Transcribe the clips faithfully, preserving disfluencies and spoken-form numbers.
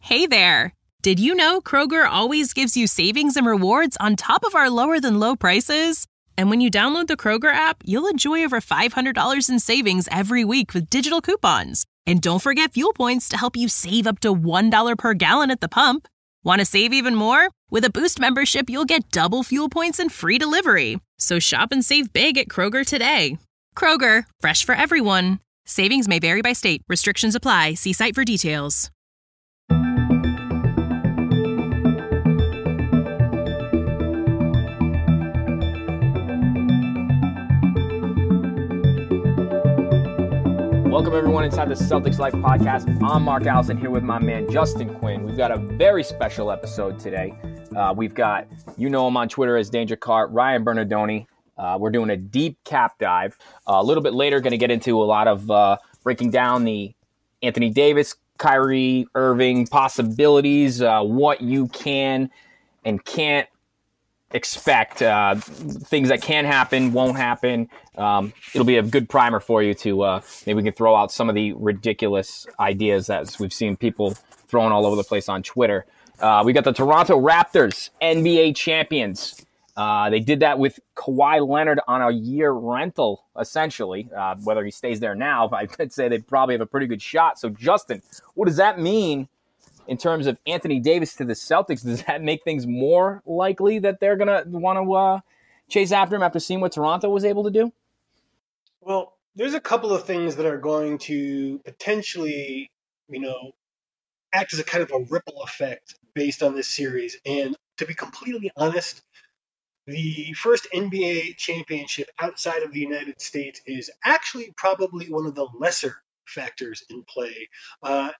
Hey there! Did you know Kroger always gives you savings and rewards on top of our lower-than-low prices? And when you download the Kroger app, you'll enjoy over five hundred dollars in savings every week with digital coupons. And don't forget fuel points to help you save up to one dollar per gallon at the pump. Want to save even more? With a Boost membership, you'll get double fuel points and free delivery. So shop and save big at Kroger today. Kroger, fresh for everyone. Savings may vary by state. Restrictions apply. See site for details. Welcome, everyone, inside the Celtics Life podcast. I'm Mark Allison here with my man, Justin Quinn. We've got a very special episode today. Uh, we've got, you know him on Twitter as Danger Cart, Ryan Bernardoni. Uh, we're doing a deep cap dive. Uh, a little bit later, going to get into a lot of uh, breaking down the Anthony Davis, Kyrie Irving possibilities, uh, what you can and can't expect, uh, things that can happen, won't happen. Um, it'll be a good primer for you to uh, maybe we can throw out some of the ridiculous ideas that we've seen people throwing all over the place on Twitter. Uh, we got the Toronto Raptors, N B A champions. Uh, they did that with Kawhi Leonard on a year rental, essentially. Uh, whether he stays there now, I'd say they probably have a pretty good shot. So, Justin, what does that mean in terms of Anthony Davis to the Celtics? Does that make things more likely that they're going to want to uh, chase after him after seeing what Toronto was able to do? Well, there's a couple of things that are going to potentially, you know, act as a kind of a ripple effect based on this series. And to be completely honest, the first N B A championship outside of the United States is actually probably one of the lesser factors in play. Uh,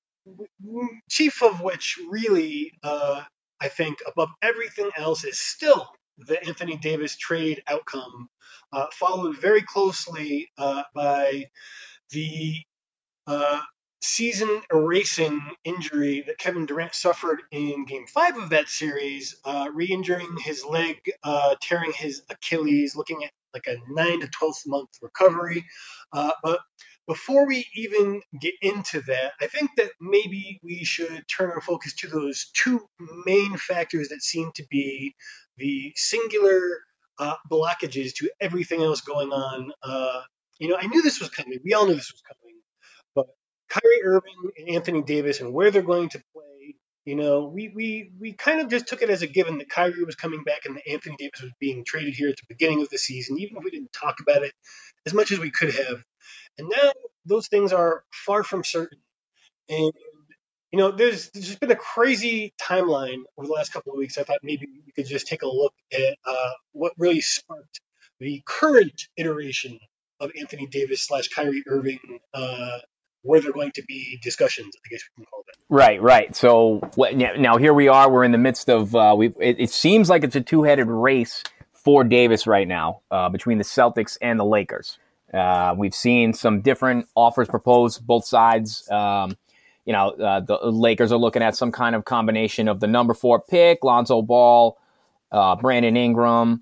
chief of which really, uh, I think, above everything else, is still the Anthony Davis trade outcome, uh, followed very closely uh, by the uh, season-erasing injury that Kevin Durant suffered in Game five of that series, uh, re-injuring his leg, uh, tearing his Achilles, looking at like a nine to twelve month recovery. Uh, but before we even get into that, I think that maybe we should turn our focus to those two main factors that seem to be the singular uh, blockages to everything else going on. Uh, you know, I knew this was coming. We all knew this was coming. But Kyrie Irving and Anthony Davis and where they're going to play, you know, we, we, we kind of just took it as a given that Kyrie was coming back and that Anthony Davis was being traded here at the beginning of the season, even if we didn't talk about it as much as we could have. And now those things are far from certain. And, you know, there's, there's just been a crazy timeline over the last couple of weeks. I thought maybe we could just take a look at uh, what really sparked the current iteration of Anthony Davis slash Kyrie Irving, uh, where they're going to be discussions, I guess we can call that. Right, right. So what, now here we are. We're in the midst of, uh, we. It, it seems like it's a two-headed race for Davis right now uh, between the Celtics and the Lakers. Uh, we've seen some different offers proposed, both sides. Um, you know, uh, the Lakers are looking at some kind of combination of the number four pick, Lonzo Ball, uh, Brandon Ingram,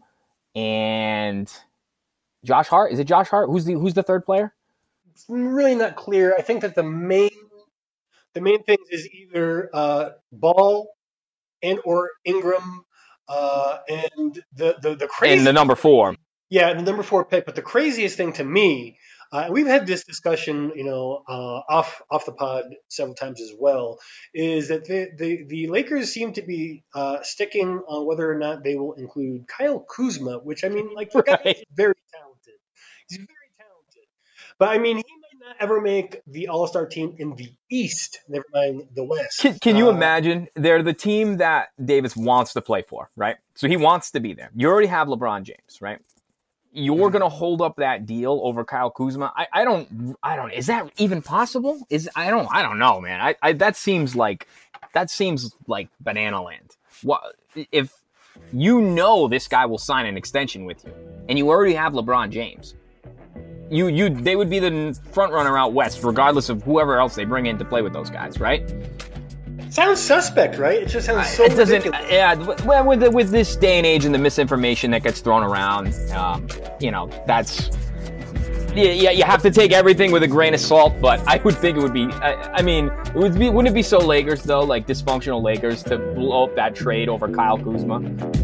and Josh Hart. Is it Josh Hart? Who's the Who's the third player? It's really not clear. I think that the main the main thing is either uh, Ball and or Ingram, uh, and the the the crazy and the number four. Yeah, the number four pick. But the craziest thing to me, uh, and we've had this discussion, you know, uh, off off the pod several times as well, is that the the, the Lakers seem to be uh, sticking on whether or not they will include Kyle Kuzma, which, I mean, like, the guy is very talented. He's very talented. But, I mean, he might not ever make the All-Star team in the East, never mind the West. Can, can you uh, imagine? They're the team that Davis wants to play for, right? So he wants to be there. You already have LeBron James, right? You're going to hold up that deal over Kyle Kuzma. I, I don't, I don't, is that even possible? Is, I don't, I don't know, man. I, I, that seems like, that seems like banana land. What if you know this guy will sign an extension with you and you already have LeBron James? You, you, they would be the front runner out West, regardless of whoever else they bring in to play with those guys, right? Sounds suspect, right? It just sounds so it doesn't, ridiculous. Yeah, well, with the, with this day and age and the misinformation that gets thrown around, um, you know, that's Yeah, yeah, you have to take everything with a grain of salt, but I would think it would be, I, I mean, it would be, wouldn't it be so Lakers, though, like dysfunctional Lakers, to blow up that trade over Kyle Kuzma?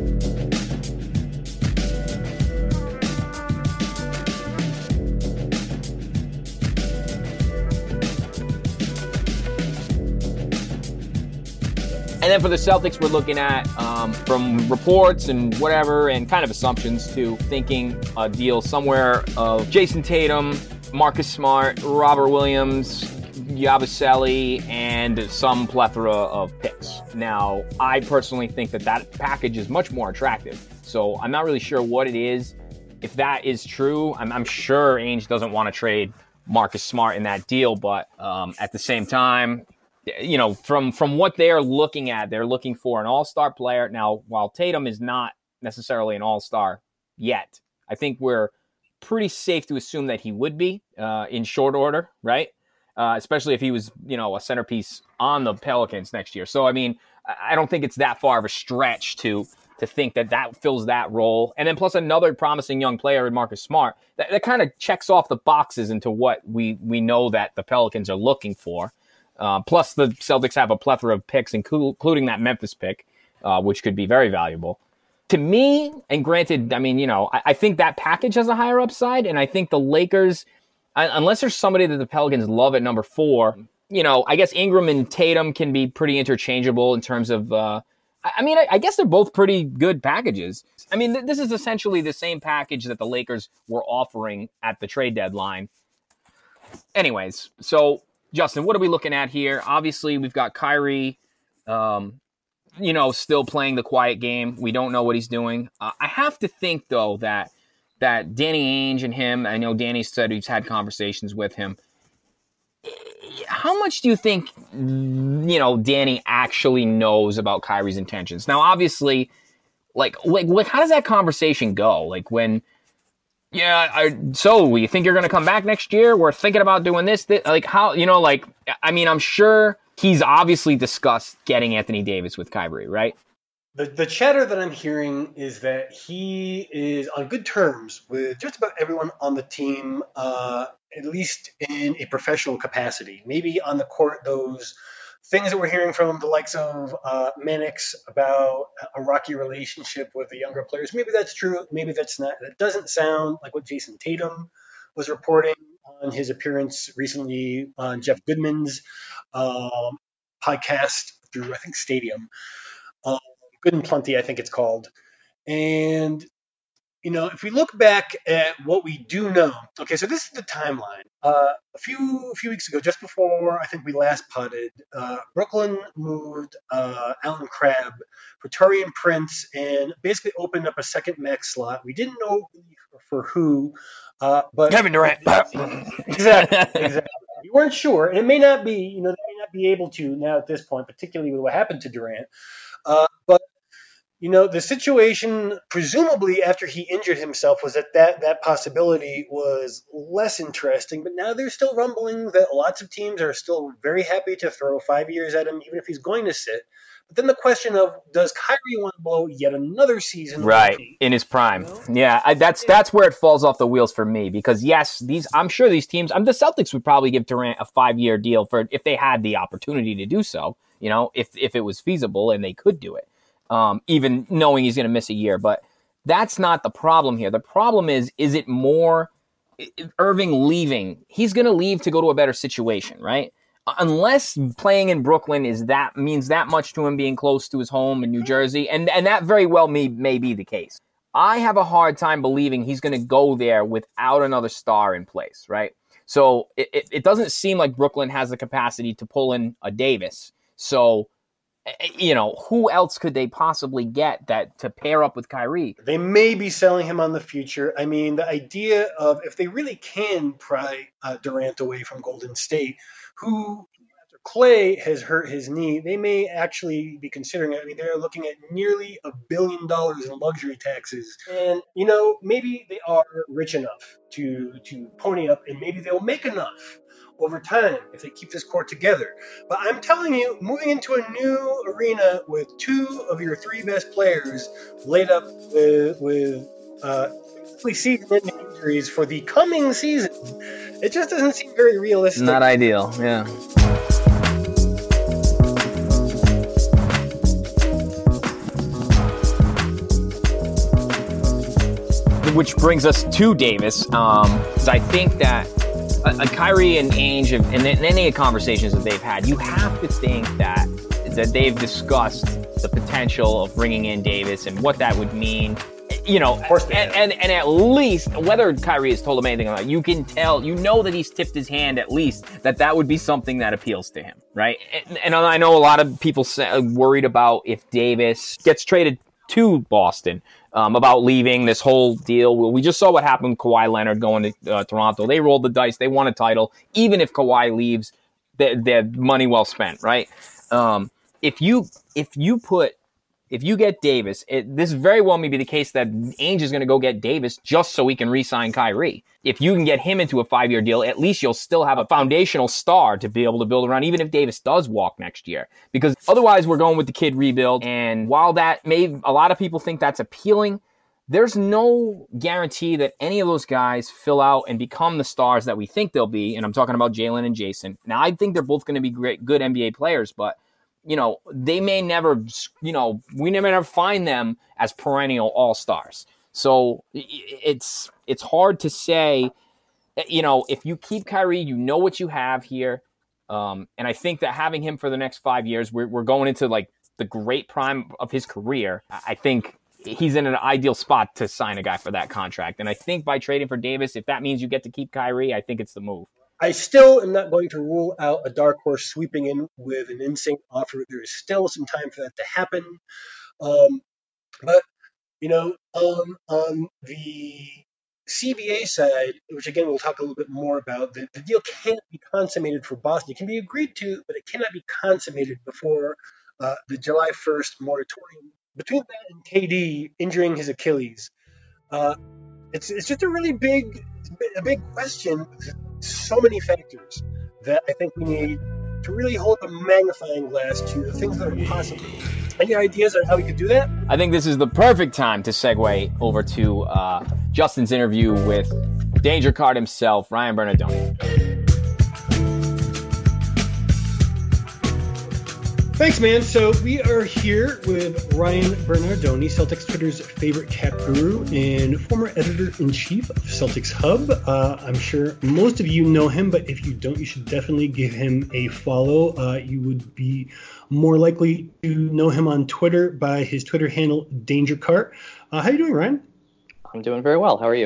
And then for the Celtics, we're looking at, um, from reports and whatever, and kind of assumptions, to thinking a deal somewhere of Jason Tatum, Marcus Smart, Robert Williams, Yabusele, and some plethora of picks. Now, I personally think that that package is much more attractive. So I'm not really sure what it is. If that is true, I'm, I'm sure Ainge doesn't want to trade Marcus Smart in that deal, but um, at the same time, you know, from from what they're looking at, they're looking for an all-star player. Now, while Tatum is not necessarily an all-star yet, I think we're pretty safe to assume that he would be uh, in short order, right? Uh, especially if he was, you know, a centerpiece on the Pelicans next year. So, I mean, I don't think it's that far of a stretch to to think that that fills that role. And then plus another promising young player in Marcus Smart, that, that kind of checks off the boxes into what we, we know that the Pelicans are looking for. Uh, plus, the Celtics have a plethora of picks, including that Memphis pick, uh, which could be very valuable. To me, and granted, I mean, you know, I, I think that package has a higher upside, and I think the Lakers, uh, unless there's somebody that the Pelicans love at number four, you know, I guess Ingram and Tatum can be pretty interchangeable in terms of, uh, I, I mean, I, I guess they're both pretty good packages. I mean, th- this is essentially the same package that the Lakers were offering at the trade deadline. Anyways, so Justin, what are we looking at here? Obviously, we've got Kyrie, um, you know, still playing the quiet game. We don't know what he's doing. Uh, I have to think, though, that that Danny Ainge and him, I know Danny said he's had conversations with him. How much do you think, you know, Danny actually knows about Kyrie's intentions? Now, obviously, like, like, like how does that conversation go? Like, when... Yeah, I, so you think you're going to come back next year? We're thinking about doing this, this. Like, how, you know, like, I mean, I'm sure he's obviously discussed getting Anthony Davis with Kyrie, right? The the chatter that I'm hearing is that he is on good terms with just about everyone on the team, uh, at least in a professional capacity. Maybe on the court, those things that we're hearing from the likes of uh, Mannix about a rocky relationship with the younger players. Maybe that's true. Maybe that's not. That doesn't sound like what Jason Tatum was reporting on his appearance recently on Jeff Goodman's um, podcast through, I think, Stadium. Um, Good and Plenty, I think it's called. And, you know, if we look back at what we do know, okay, so this is the timeline. Uh, a few a few weeks ago, just before I think we last potted, uh, Brooklyn moved uh, Alan Crabb for Taurean Prince and basically opened up a second max slot. We didn't know for who, uh, but Kevin Durant. exactly, exactly. We weren't sure, and it may not be. You know, they may not be able to now at this point, particularly with what happened to Durant. Uh, but You know, the situation, presumably after he injured himself, was that, that that possibility was less interesting. But now there's still rumbling that lots of teams are still very happy to throw five years at him, even if he's going to sit. But then the question of, does Kyrie want to blow yet another season? Right, in his prime. You know? Yeah, I, that's that's where it falls off the wheels for me. Because, yes, these I'm sure these teams, I'm, the Celtics would probably give Durant a five-year deal for if they had the opportunity to do so, you know, if if it was feasible and they could do it. Um, even knowing he's going to miss a year. But that's not the problem here. The problem is, is it more Irving leaving? He's going to leave to go to a better situation, right? Unless playing in Brooklyn is that means that much to him being close to his home in New Jersey. And, and that very well may, may be the case. I have a hard time believing he's going to go there without another star in place, right? So it, it, it doesn't seem like Brooklyn has the capacity to pull in a Davis. So, you know, who else could they possibly get that to pair up with Kyrie? They may be selling him on the future. I mean, the idea of if they really can pry uh, Durant away from Golden State, who after Clay has hurt his knee, they may actually be considering it. I mean, they're looking at nearly a billion dollars in luxury taxes. And, you know, maybe they are rich enough to, to pony up, and maybe they'll make enough over time if they keep this core together. But I'm telling you, moving into a new arena with two of your three best players laid up with, with uh, potentially season-ending injuries for the coming season, it just doesn't seem very realistic. Not ideal, yeah. Which brings us to Davis, um, because I think that uh, Kyrie and Ainge, have, and in any conversations that they've had, you have to think that that they've discussed the potential of bringing in Davis and what that would mean. You know, of course and, and and at least whether Kyrie has told him anything about it, you can tell, you know that he's tipped his hand at least that that would be something that appeals to him, right? And, and I know a lot of people say, worried about if Davis gets traded to Boston. Um, about leaving this whole deal. We just saw what happened with Kawhi Leonard going to uh, Toronto. They rolled the dice. They won a title. Even if Kawhi leaves, their, their money well spent, right? Um, if you if you put if you get Davis, it, this very well may be the case that Ainge is going to go get Davis just so he can re-sign Kyrie. If you can get him into a five-year deal, at least you'll still have a foundational star to be able to build around, even if Davis does walk next year. Because otherwise, we're going with the kid rebuild. And while that may, a lot of people think that's appealing, there's no guarantee that any of those guys fill out and become the stars that we think they'll be. And I'm talking about Jalen and Jason. Now, I think they're both going to be great, good N B A players, but you know, they may never, you know, we never, never find them as perennial all-stars. So it's it's hard to say, you know, if you keep Kyrie, you know what you have here. Um, and I think that having him for the next five years, we're, we're going into like the great prime of his career. I think he's in an ideal spot to sign a guy for that contract. And I think by trading for Davis, if that means you get to keep Kyrie, I think it's the move. I still am not going to rule out a dark horse sweeping in with an insane offer. There is still some time for that to happen. Um, but, you know, um, on the C B A side, which again we'll talk a little bit more about, the, the deal can't be consummated for Boston. It can be agreed to, but it cannot be consummated before uh, the July first moratorium. Between that and K D injuring his Achilles, uh, it's it's just a really big, a big question. So many factors that I think we need to really hold a magnifying glass to the things that are possible. Any ideas on how we could do that? I think this is the perfect time to segue over to uh, Justin's interview with Danger Card himself, Ryan Bernardoni. Thanks, man. So we are here with Ryan Bernardoni, Celtics Twitter's favorite cap guru and former editor-in-chief of Celtics Hub. Uh, I'm sure most of you know him, but if you don't, you should definitely give him a follow. Uh, you would be more likely to know him on Twitter by his Twitter handle, DangerCart. Uh, how are you doing, Ryan? I'm doing very well. How are you?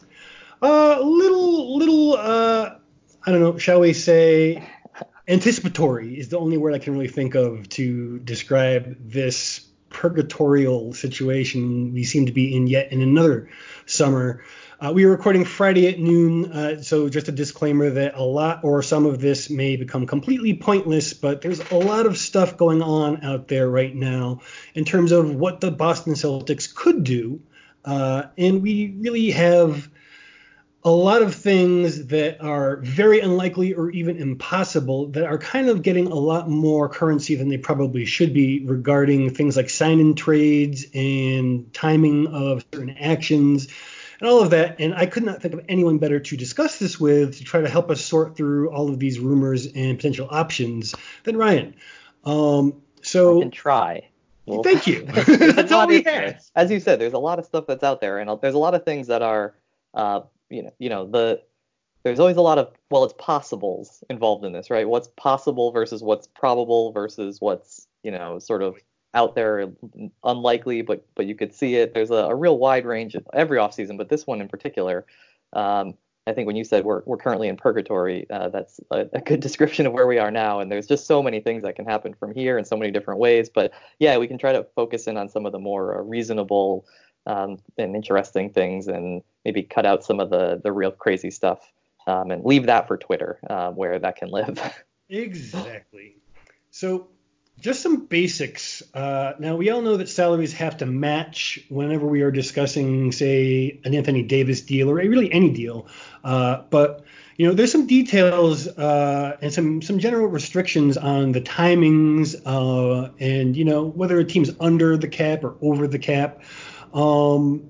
Uh, little, little, uh, I don't know, shall we say... anticipatory is the only word I can really think of to describe this purgatorial situation we seem to be in yet in another summer. Uh, we are recording Friday at noon, uh, so just a disclaimer that a lot or some of this may become completely pointless, but there's a lot of stuff going on out there right now in terms of what the Boston Celtics could do, uh, and we really have a lot of things that are very unlikely or even impossible that are kind of getting a lot more currency than they probably should be regarding things like sign-in trades and timing of certain actions and all of that. And I could not think of anyone better to discuss this with to try to help us sort through all of these rumors and potential options than Ryan. Um, so I can try. Well, thank you. That's all we have. As you said, there's a lot of stuff that's out there, and there's a lot of things that are uh, – You know, you know, the there's always a lot of, well, it's possibles involved in this, right? What's possible versus what's probable versus what's, you know, sort of out there, unlikely, but but you could see it. There's a, a real wide range of every offseason, but this one in particular, um, I think when you said we're we're currently in purgatory, uh, that's a, a good description of where we are now. And there's just so many things that can happen from here in so many different ways. But yeah, we can try to focus in on some of the more uh, reasonable Um, and interesting things, and maybe cut out some of the, the real crazy stuff, um, and leave that for Twitter, uh, where that can live. Exactly. So just some basics. Uh, now, we all know that salaries have to match whenever we are discussing, say, an Anthony Davis deal or really any deal. Uh, but, you know, there's some details uh, and some, some general restrictions on the timings uh, and, you know, whether a team's under the cap or over the cap. Um,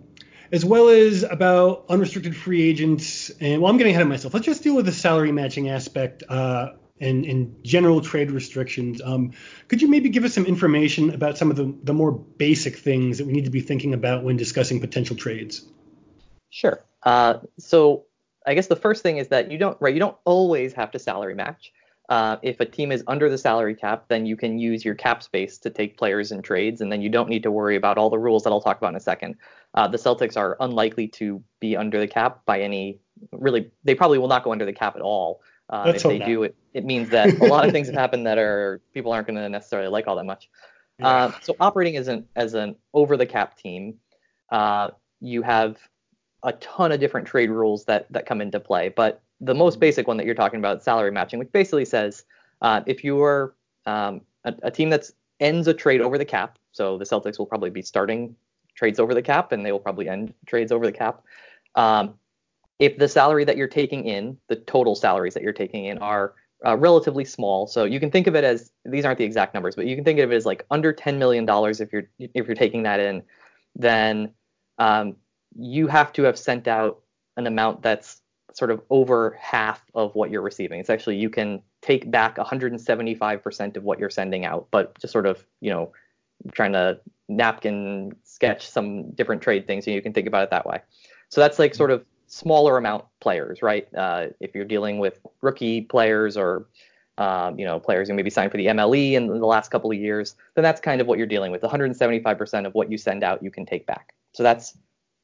as well as about unrestricted free agents. And well, I'm getting ahead of myself. Let's just deal with the salary matching aspect uh, and, and general trade restrictions. Um, could you maybe give us some information about some of the, the more basic things that we need to be thinking about when discussing potential trades? Sure. Uh, so I guess the first thing is that you don't right. You don't always have to salary match. Uh, if a team is under the salary cap, then you can use your cap space to take players in trades, and then you don't need to worry about all the rules that I'll talk about in a second. Uh, the Celtics are unlikely to be under the cap by any, really, they probably will not go under the cap at all. Uh, if they do, it, it means that a lot of things have happened that are people aren't going to necessarily like all that much. Yeah. Uh, so operating as an, as an over the cap team, uh, you have a ton of different trade rules that, that come into play, but the most basic one that you're talking about, salary matching, which basically says uh, if you're um, a, a team that ends a trade over the cap, so the Celtics will probably be starting trades over the cap and they will probably end trades over the cap. Um, if the salary that you're taking in, the total salaries that you're taking in are uh, relatively small, so you can think of it as, these aren't the exact numbers, but you can think of it as like under ten million dollars if you're if you're taking that in, then um, you have to have sent out an amount that's sort of over half of what you're receiving. It's actually, you can take back one hundred seventy-five percent of what you're sending out, but just sort of, you know, trying to napkin sketch some different trade things, and you can think about it that way. So that's like sort of smaller amount players, right? Uh, if you're dealing with rookie players or, um, you know, players who maybe signed for the M L E in the last couple of years, then that's kind of what you're dealing with. one hundred seventy-five percent of what you send out, you can take back. So that's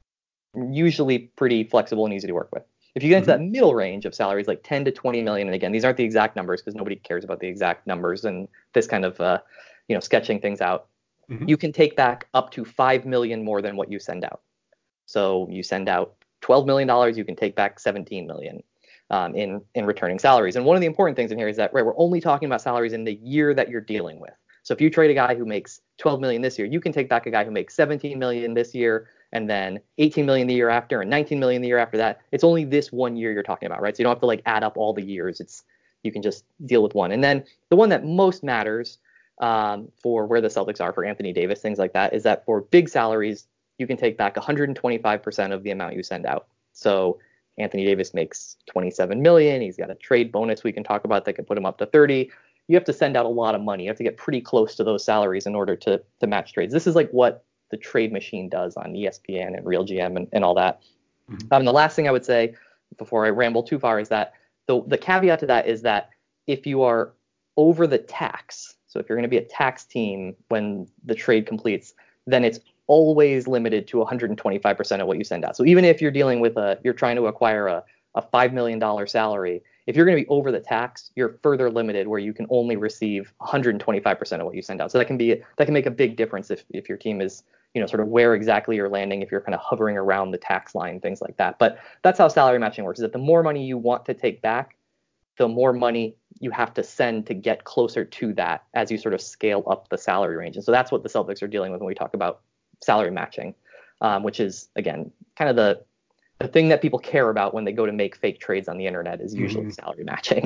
usually pretty flexible and easy to work with. If you get into that middle range of salaries, like ten to twenty million, and again, these aren't the exact numbers because nobody cares about the exact numbers and this kind of, uh, you know, sketching things out, mm-hmm. you can take back up to five million more than what you send out. So you send out twelve million dollars, you can take back seventeen million um, in, in returning salaries. And one of the important things in here is that, right, we're only talking about salaries in the year that you're dealing with. So if you trade a guy who makes twelve million this year, you can take back a guy who makes seventeen million this year, and then eighteen million the year after, and nineteen million the year after that. It's only this one year you're talking about, right? So you don't have to like add up all the years. It's, you can just deal with one. And then the one that most matters um, for where the Celtics are for Anthony Davis, things like that, is that for big salaries, you can take back one hundred twenty-five percent of the amount you send out. So Anthony Davis makes twenty-seven million. He's got a trade bonus we can talk about that could put him up to thirty. You have to send out a lot of money. You have to get pretty close to those salaries in order to to match trades. This is like what the trade machine does on E S P N and Real G M and, and all that. Mm-hmm. Um, the last thing I would say before I ramble too far is that the, the caveat to that is that if you are over the tax, so if you're going to be a tax team when the trade completes, then it's always limited to one hundred twenty-five percent of what you send out. So even if you're dealing with a, you're trying to acquire a, a five million dollars salary, if you're going to be over the tax, you're further limited where you can only receive one hundred twenty-five percent of what you send out. So that can be, that can make a big difference if, if your team is, you know, sort of where exactly you're landing, if you're kind of hovering around the tax line, things like that. But that's how salary matching works, is that the more money you want to take back, the more money you have to send to get closer to that as you sort of scale up the salary range. And so that's what the Celtics are dealing with when we talk about salary matching, um, which is, again, kind of the, the thing that people care about when they go to make fake trades on the internet is usually mm-hmm. salary matching.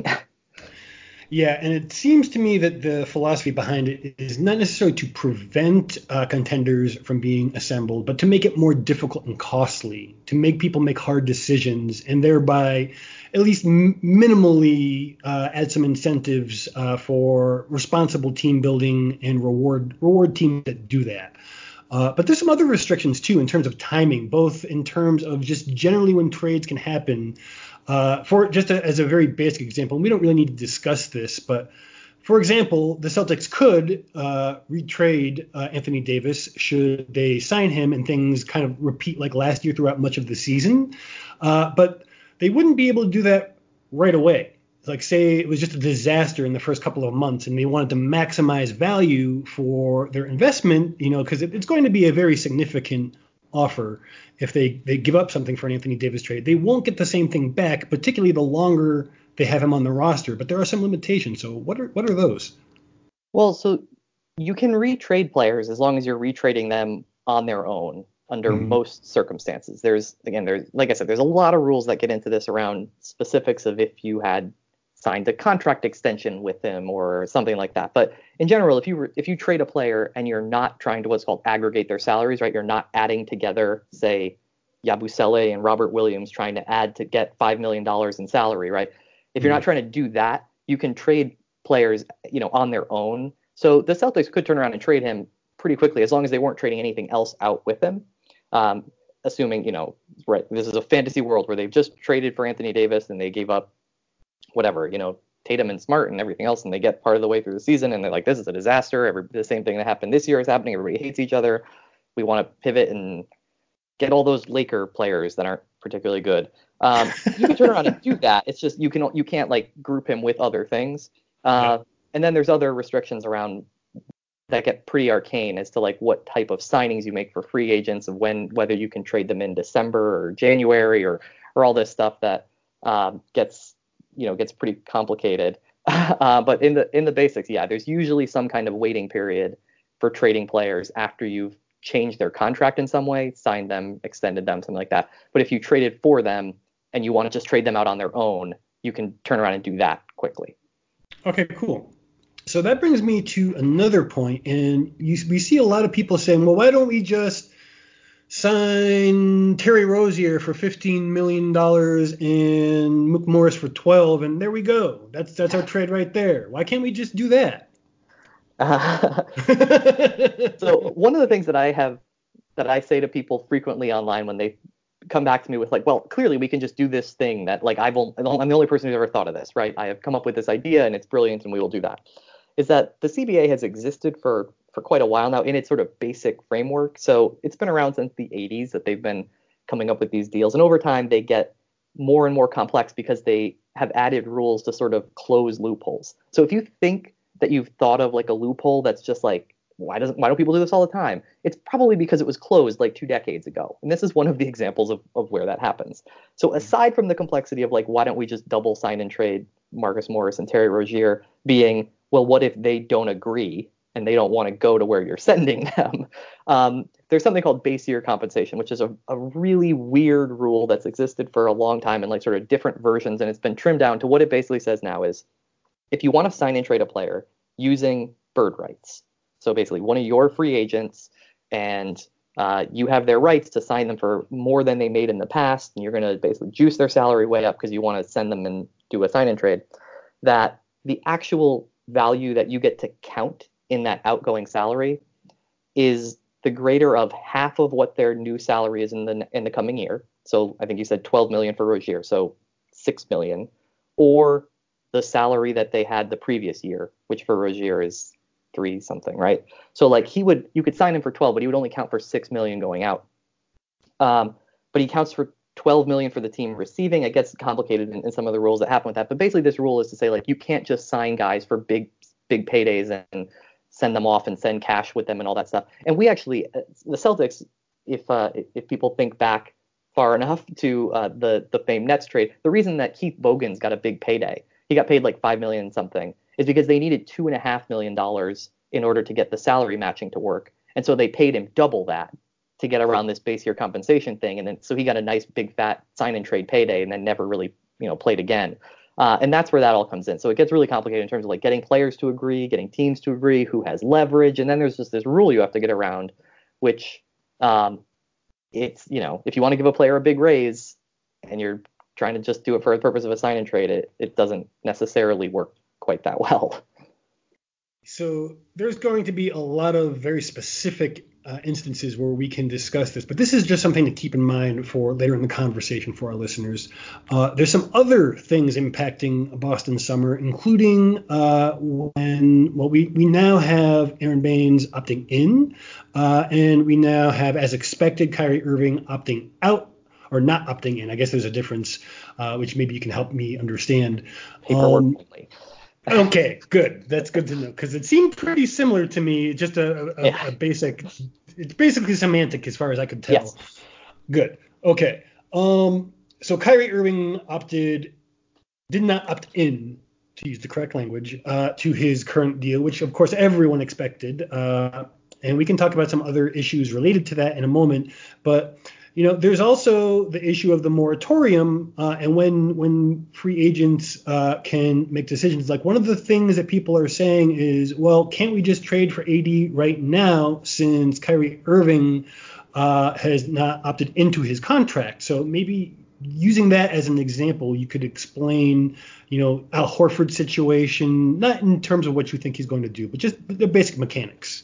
Yeah, and it seems to me that the philosophy behind it is not necessarily to prevent uh, contenders from being assembled, but to make it more difficult and costly, to make people make hard decisions, and thereby at least m- minimally uh, add some incentives uh, for responsible team building and reward reward teams that do that. Uh, but there's some other restrictions, too, in terms of timing, both in terms of just generally when trades can happen. Uh, for just a, as a very basic example, and we don't really need to discuss this, but for example, the Celtics could uh, retrade uh, Anthony Davis should they sign him and things kind of repeat like last year throughout much of the season. Uh, but they wouldn't be able to do that right away. Like, say it was just a disaster in the first couple of months and they wanted to maximize value for their investment, you know, because it, it's going to be a very significant offer if they, they give up something for an Anthony Davis trade. They won't get the same thing back, particularly the longer they have him on the roster. But there are some limitations. So what are what are those? Well, so you can retrade players as long as you're retrading them on their own under mm-hmm. most circumstances. There's, again, there's, like I said, there's a lot of rules that get into this around specifics of if you had signed a contract extension with him or something like that. But in general, if you if you trade a player and you're not trying to what's called aggregate their salaries, right? You're not adding together, say, Yabusele and Robert Williams trying to add to get five million dollars in salary, right? If you're mm-hmm. not trying to do that, you can trade players, you know, on their own. So the Celtics could turn around and trade him pretty quickly as long as they weren't trading anything else out with him. Um, assuming, you know, right, this is a fantasy world where they've just traded for Anthony Davis and they gave up whatever, you know, Tatum and Smart and everything else, and they get part of the way through the season and they're like, this is a disaster. Every, the same thing that happened this year is happening. Everybody hates each other. We want to pivot and get all those Laker players that aren't particularly good. Um, you can turn around and do that. It's just you can you can't like group him with other things. Uh, yeah. And then there's other restrictions around that get pretty arcane as to like what type of signings you make for free agents and when whether you can trade them in December or January or or all this stuff that um, gets you know gets pretty complicated. uh, but in the in the basics, yeah, there's usually some kind of waiting period for trading players after you've changed their contract in some way, signed them, extended them, something like that. But if you traded for them and you want to just trade them out on their own, you can turn around and do that quickly. Okay, cool. So that brings me to another point, and you, we see a lot of people saying, well, why don't we just sign Terry Rozier for fifteen million dollars and Mook Morris for twelve, and there we go. That's that's our trade right there. Why can't we just do that? Uh, so one of the things that I have that I say to people frequently online when they come back to me with like, well, clearly we can just do this thing that like I've only, I'm the only person who's ever thought of this, right? I have come up with this idea and it's brilliant and we will do that. Is that the C B A has existed for for quite a while now in its sort of basic framework. So it's been around since the eighties that they've been coming up with these deals, and over time they get more and more complex because they have added rules to sort of close loopholes. So if you think that you've thought of like a loophole that's just like, why doesn't why don't people do this all the time? It's probably because it was closed like two decades ago. And this is one of the examples of, of where that happens. So aside from the complexity of like, why don't we just double sign and trade Marcus Morris and Terry Rozier being, well, what if they don't agree and they don't want to go to where you're sending them? Um, there's something called base year compensation, which is a, a really weird rule that's existed for a long time in like sort of different versions. And it's been trimmed down to what it basically says now is, if you want to sign and trade a player using bird rights, so basically one of your free agents and uh, you have their rights to sign them for more than they made in the past, and you're going to basically juice their salary way up because you want to send them and do a sign and trade, that the actual value that you get to count in that outgoing salary is the greater of half of what their new salary is in the in the coming year. So I think you said twelve million for Rozier, so six million, or the salary that they had the previous year, which for Rozier is three something, right? So like he would, you could sign him for twelve, but he would only count for six million going out. Um, but he counts for twelve million for the team receiving. It gets complicated in, in some of the rules that happen with that. But basically this rule is to say like, you can't just sign guys for big, big paydays and send them off and send cash with them and all that stuff. And we actually, the Celtics, if, uh, if people think back far enough to uh, the, the famed Nets trade, the reason that Keith Bogans got a big payday, he got paid like five million something, is because they needed two and a half million dollars in order to get the salary matching to work. And so they paid him double that to get around this base year compensation thing. And then so he got a nice big fat sign and trade payday and then never really, you know, played again. Uh, and that's where that all comes in. So it gets really complicated in terms of like getting players to agree, getting teams to agree, who has leverage. And then there's just this rule you have to get around, which um, it's, you know, if you want to give a player a big raise and you're trying to just do it for the purpose of a sign and trade, it, it doesn't necessarily work quite that well. So there's going to be a lot of very specific uh, instances where we can discuss this, but this is just something to keep in mind for later in the conversation for our listeners. Uh, there's some other things impacting Boston summer, including uh, when well we we now have Aaron Baines opting in, uh, and we now have, as expected, Kyrie Irving opting out. Or not opting in. I guess there's a difference, uh, which maybe you can help me understand. Paperwork um, only. Okay, good. That's good to know, because it seemed pretty similar to me. Just a, a, yeah. a basic. It's basically semantic as far as I could tell. Yes. Good. Okay. Um. So Kyrie Irving opted, did not opt in, to use the correct language, uh, to his current deal, which of course everyone expected. Uh, and we can talk about some other issues related to that in a moment, but. You know, there's also the issue of the moratorium, uh, and when when free agents uh, can make decisions. Like, one of the things that people are saying is, well, can't we just trade for A D right now, since Kyrie Irving uh, has not opted into his contract. So maybe using that as an example, you could explain, you know, Al Horford's situation, not in terms of what you think he's going to do, but just the basic mechanics.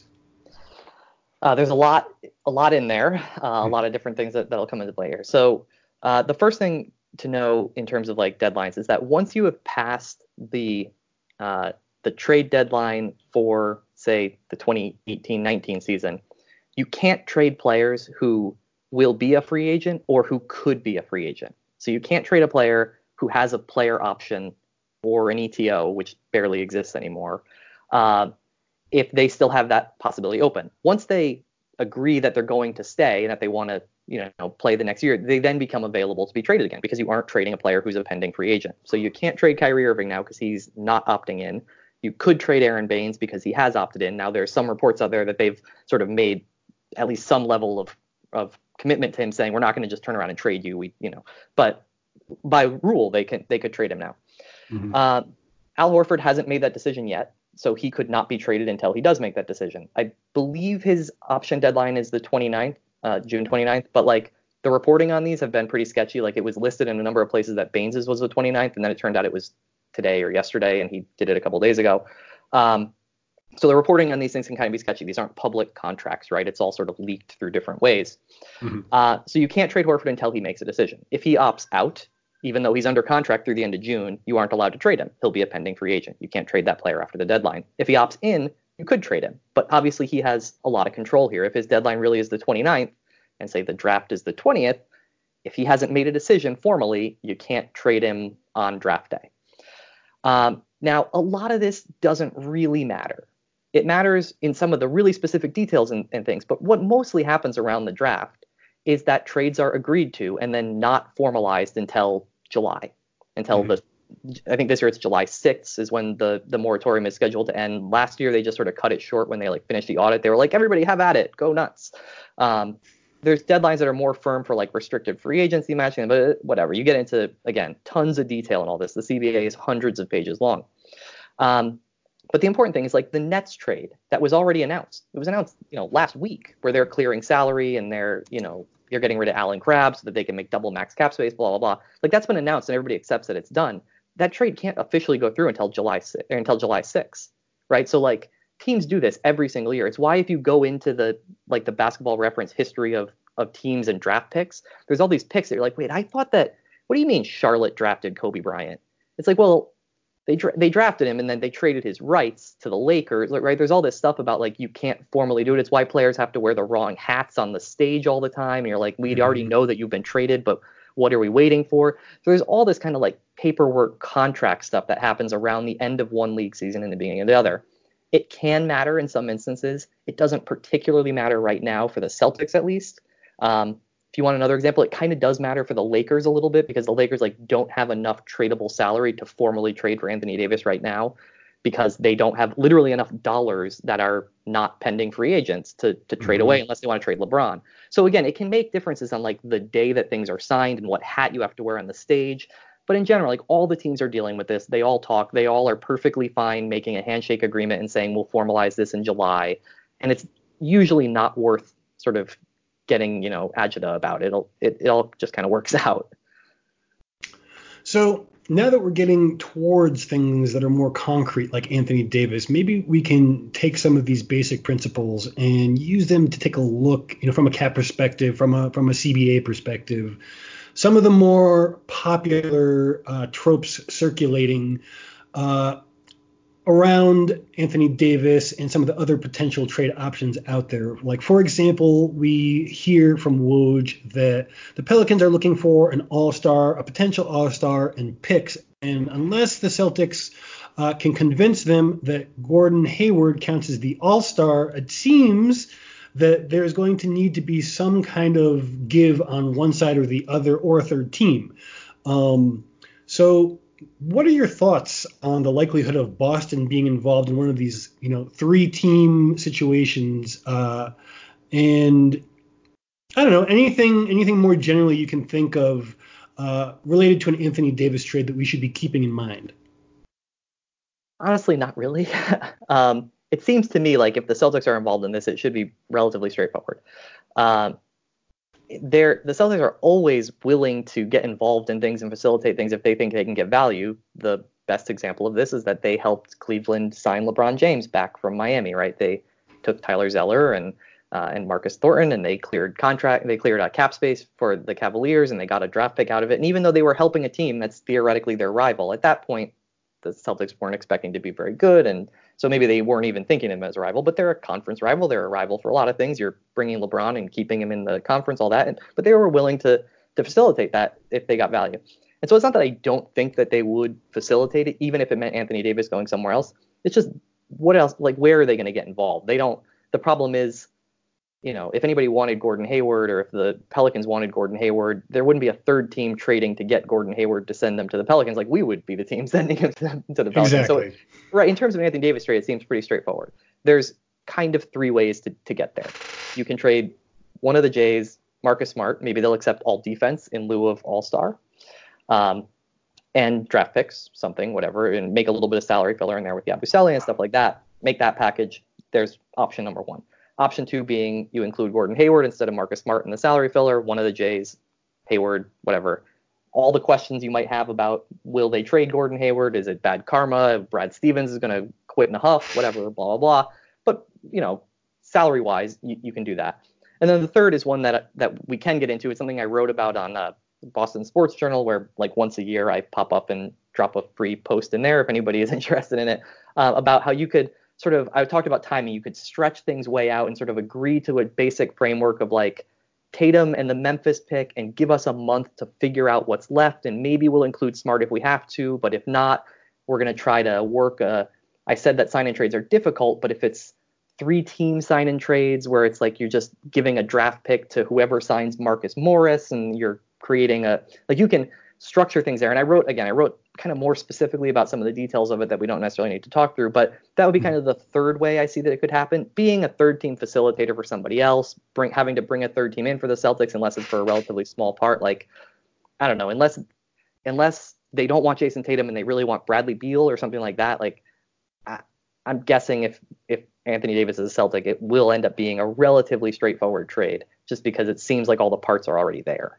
Uh, there's a lot, a lot in there, uh, a lot of different things that, that'll come into play here. So uh, the first thing to know in terms of like deadlines is that once you have passed the uh, the trade deadline for, say, the twenty eighteen nineteen season, you can't trade players who will be a free agent or who could be a free agent. So you can't trade a player who has a player option or an E T O, which barely exists anymore, uh, if they still have that possibility open. Once they agree that they're going to stay and that they want to, you know, play the next year, they then become available to be traded again because you aren't trading a player who's a pending free agent. So you can't trade Kyrie Irving now because he's not opting in. You could trade Aaron Baines because he has opted in. Now there's some reports out there that they've sort of made at least some level of, of commitment to him saying, we're not going to just turn around and trade you. We, you know, but by rule, they can, they could trade him now. Mm-hmm. Uh, Al Horford hasn't made that decision yet, so he could not be traded until he does make that decision. I believe his option deadline is the twenty-ninth, uh, June twenty-ninth, but like the reporting on these have been pretty sketchy. Like it was listed in a number of places that Baines's was the twenty-ninth, and then it turned out it was today or yesterday, and he did it a couple days ago. Um, so the reporting on these things can kind of be sketchy. These aren't public contracts, right? It's all sort of leaked through different ways. Mm-hmm. Uh, so you can't trade Horford until he makes a decision. If he opts out, even though he's under contract through the end of June, you aren't allowed to trade him. He'll be a pending free agent. You can't trade that player after the deadline. If he opts in, you could trade him. But obviously he has a lot of control here. If his deadline really is the twenty-ninth, and say the draft is the twentieth, if he hasn't made a decision formally, you can't trade him on draft day. Um, now, a lot of this doesn't really matter. It matters in some of the really specific details and, and things, but what mostly happens around the draft is that trades are agreed to and then not formalized until July, until mm-hmm. the, I think this year it's July sixth is when the, the moratorium is scheduled to end. Last year, they just sort of cut it short when they like finished the audit. They were like, everybody have at it, go nuts. Um, there's deadlines that are more firm for like restricted free agency matching, but whatever. You get into, again, tons of detail in all this. The C B A is hundreds of pages long. Um, but the important thing is like the Nets trade that was already announced. It was announced, you know, last week where they're clearing salary and they're, you know, you're getting rid of Allen Crabbe so that they can make double max cap space, blah, blah, blah. Like that's been announced and everybody accepts that it's done. That trade can't officially go through until July or until July sixth, right? So like teams do this every single year. It's why if you go into the like the Basketball Reference history of of teams and draft picks, there's all these picks that you're like, wait, I thought that, what do you mean Charlotte drafted Kobe Bryant? It's like, well, they dra- they drafted him and then they traded his rights to the Lakers, right? There's all this stuff about like you can't formally do it. It's why players have to wear the wrong hats on the stage all the time. And you're like, we mm-hmm. already know that you've been traded, but what are we waiting for? So there's all this kind of like paperwork contract stuff that happens around the end of one league season and the beginning of the other. It can matter in some instances. It doesn't particularly matter right now for the Celtics, at least. Um, if you want another example, it kind of does matter for the Lakers a little bit because the Lakers like don't have enough tradable salary to formally trade for Anthony Davis right now because they don't have literally enough dollars that are not pending free agents to to trade mm-hmm. away unless they want to trade LeBron. So again, it can make differences on like the day that things are signed and what hat you have to wear on the stage. But in general, like all the teams are dealing with this. They all talk. They all are perfectly fine making a handshake agreement and saying we'll formalize this in July. And it's usually not worth sort of getting, you know, agita about it. It'll, it, it all just kind of works out. So now that we're getting towards things that are more concrete, like Anthony Davis, maybe we can take some of these basic principles and use them to take a look, you know, from a cap perspective, from a from a C B A perspective. Some of the more popular uh, tropes circulating uh, around Anthony Davis and some of the other potential trade options out there. Like, for example, we hear from Woj that the Pelicans are looking for an all-star, a potential all-star, and picks. And unless the Celtics uh, can convince them that Gordon Hayward counts as the all-star, it seems that there's going to need to be some kind of give on one side or the other, or a third team. Um, so what are your thoughts on the likelihood of Boston being involved in one of these, you know, three-team situations? Uh, and I don't know, anything anything more generally you can think of uh, related to an Anthony Davis trade that we should be keeping in mind? Honestly, not really. um, it seems to me like if the Celtics are involved in this, it should be relatively straightforward. Um, they're the Celtics are always willing to get involved in things and facilitate things if they think they can get value. The best example of this is that they helped Cleveland sign LeBron James back from Miami, right? They took Tyler Zeller and uh, and Marcus Thornton, and they cleared contract, they cleared out cap space for the Cavaliers, and they got a draft pick out of it. And even though they were helping a team that's theoretically their rival, at that point, the Celtics weren't expecting to be very good, and so maybe they weren't even thinking of him as a rival. But they're a conference rival. They're a rival for a lot of things. You're bringing LeBron and keeping him in the conference, all that. And, but they were willing to to facilitate that if they got value. And so it's not that I don't think that they would facilitate it, even if it meant Anthony Davis going somewhere else. It's just what else? Like, where are they going to get involved? They don't. The problem is, you know, if anybody wanted Gordon Hayward, or if the Pelicans wanted Gordon Hayward, there wouldn't be a third team trading to get Gordon Hayward to send them to the Pelicans. Like, we would be the team sending him to, them, to the Pelicans. Exactly. So, right, in terms of an Anthony Davis trade, it seems pretty straightforward. There's kind of three ways to, to get there. You can trade one of the Jays, Marcus Smart. Maybe they'll accept all defense in lieu of all-star. Um, and draft picks, something, whatever, and make a little bit of salary filler in there with Yabusele and stuff like that. Make that package. There's option number one. Option two being you include Gordon Hayward instead of Marcus Smart in the salary filler, one of the Jays, Hayward, whatever. All the questions you might have about will they trade Gordon Hayward? Is it bad karma? Brad Stevens is going to quit in a huff, whatever, blah, blah, blah. But, you know, salary-wise, you, you can do that. And then the third is one that that we can get into. It's something I wrote about on uh, Boston Sports Journal, where like once a year I pop up and drop a free post in there if anybody is interested in it, uh, about how you could sort of, I talked about timing, you could stretch things way out and sort of agree to a basic framework of like Tatum and the Memphis pick and give us a month to figure out what's left. And maybe we'll include Smart if we have to, but if not, we're going to try to work a, I said that sign and trades are difficult, but if it's three team sign and trades where it's like you're just giving a draft pick to whoever signs Marcus Morris and you're creating a, like you can structure things there. And I wrote, again, I wrote kind of more specifically about some of the details of it that we don't necessarily need to talk through, but that would be kind of the third way I see that it could happen. Being a third team facilitator for somebody else, bring having to bring a third team in for the Celtics, unless it's for a relatively small part, like, I don't know, unless, unless they don't want Jason Tatum and they really want Bradley Beal or something like that, like, I, I'm guessing if, if Anthony Davis is a Celtic, it will end up being a relatively straightforward trade, just because it seems like all the parts are already there.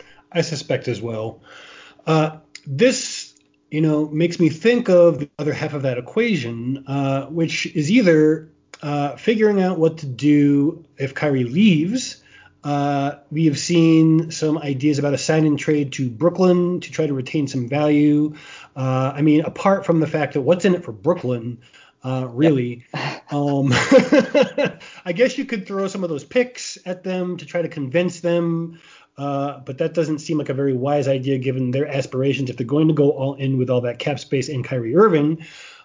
I suspect as well. Uh, this, you know, makes me think of the other half of that equation, uh, which is either uh, figuring out what to do if Kyrie leaves. Uh, we have seen some ideas about a sign-and trade to Brooklyn to try to retain some value. Uh, I mean, apart from the fact that what's in it for Brooklyn, uh, really, yep. um, I guess you could throw some of those picks at them to try to convince them. Uh, but that doesn't seem like a very wise idea given their aspirations if they're going to go all in with all that cap space and Kyrie Irving.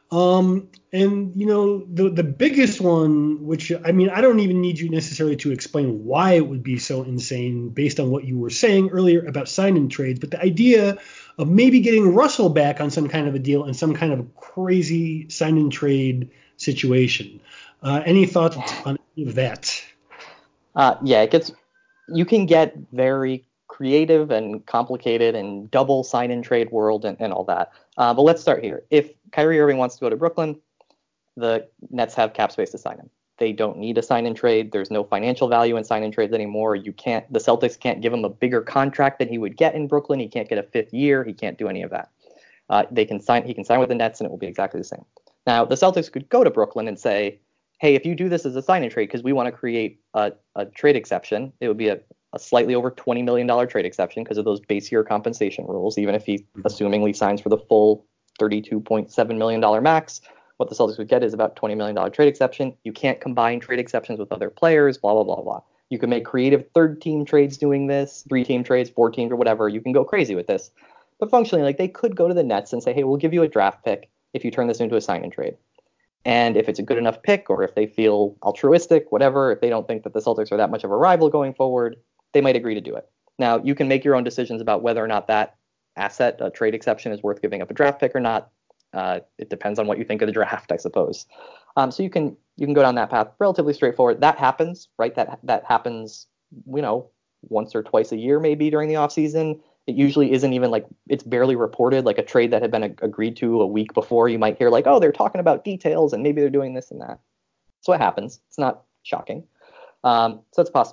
Um, and, you know, the the biggest one, which, I mean, I don't even need you necessarily to explain why it would be so insane based on what you were saying earlier about sign-in trades, but the idea of maybe getting Russell back on some kind of a deal and some kind of crazy sign-in trade situation. Uh, any thoughts on any of that? Uh, yeah, it gets... You can get very creative and complicated and double sign-in trade world and, and all that. Uh, but let's start here. If Kyrie Irving wants to go to Brooklyn, the Nets have cap space to sign him. They don't need a sign-in trade. There's no financial value in sign-in trades anymore. You can't. The Celtics can't give him a bigger contract than he would get in Brooklyn. He can't get a fifth year. He can't do any of that. Uh, they can sign. He can sign with the Nets, and it will be exactly the same. Now, the Celtics could go to Brooklyn and say, hey, if you do this as a sign-in trade, because we want to create a, a trade exception, it would be a, a slightly over twenty million dollars trade exception because of those base year compensation rules, even if he assumingly signs for the full thirty-two point seven million dollars max. What the Celtics would get is about twenty million dollars trade exception. You can't combine trade exceptions with other players, blah, blah, blah, blah. You can make creative third-team trades doing this, three-team trades, four teams, or whatever. You can go crazy with this. But functionally, like, they could go to the Nets and say, hey, we'll give you a draft pick if you turn this into a sign-in trade. And if it's a good enough pick, or if they feel altruistic, whatever, if they don't think that the Celtics are that much of a rival going forward, they might agree to do it. Now, you can make your own decisions about whether or not that asset, a trade exception, is worth giving up a draft pick or not. Uh, it depends on what you think of the draft, I suppose. Um, so you can you can go down that path, relatively straightforward. That happens, right? That that happens, you know, once or twice a year, maybe during the offseason. It usually isn't even like, it's barely reported, like a trade that had been ag- agreed to a week before. You might hear like, oh, they're talking about details and maybe they're doing this and that. So it happens. It's not shocking. Um, so it's a possibility.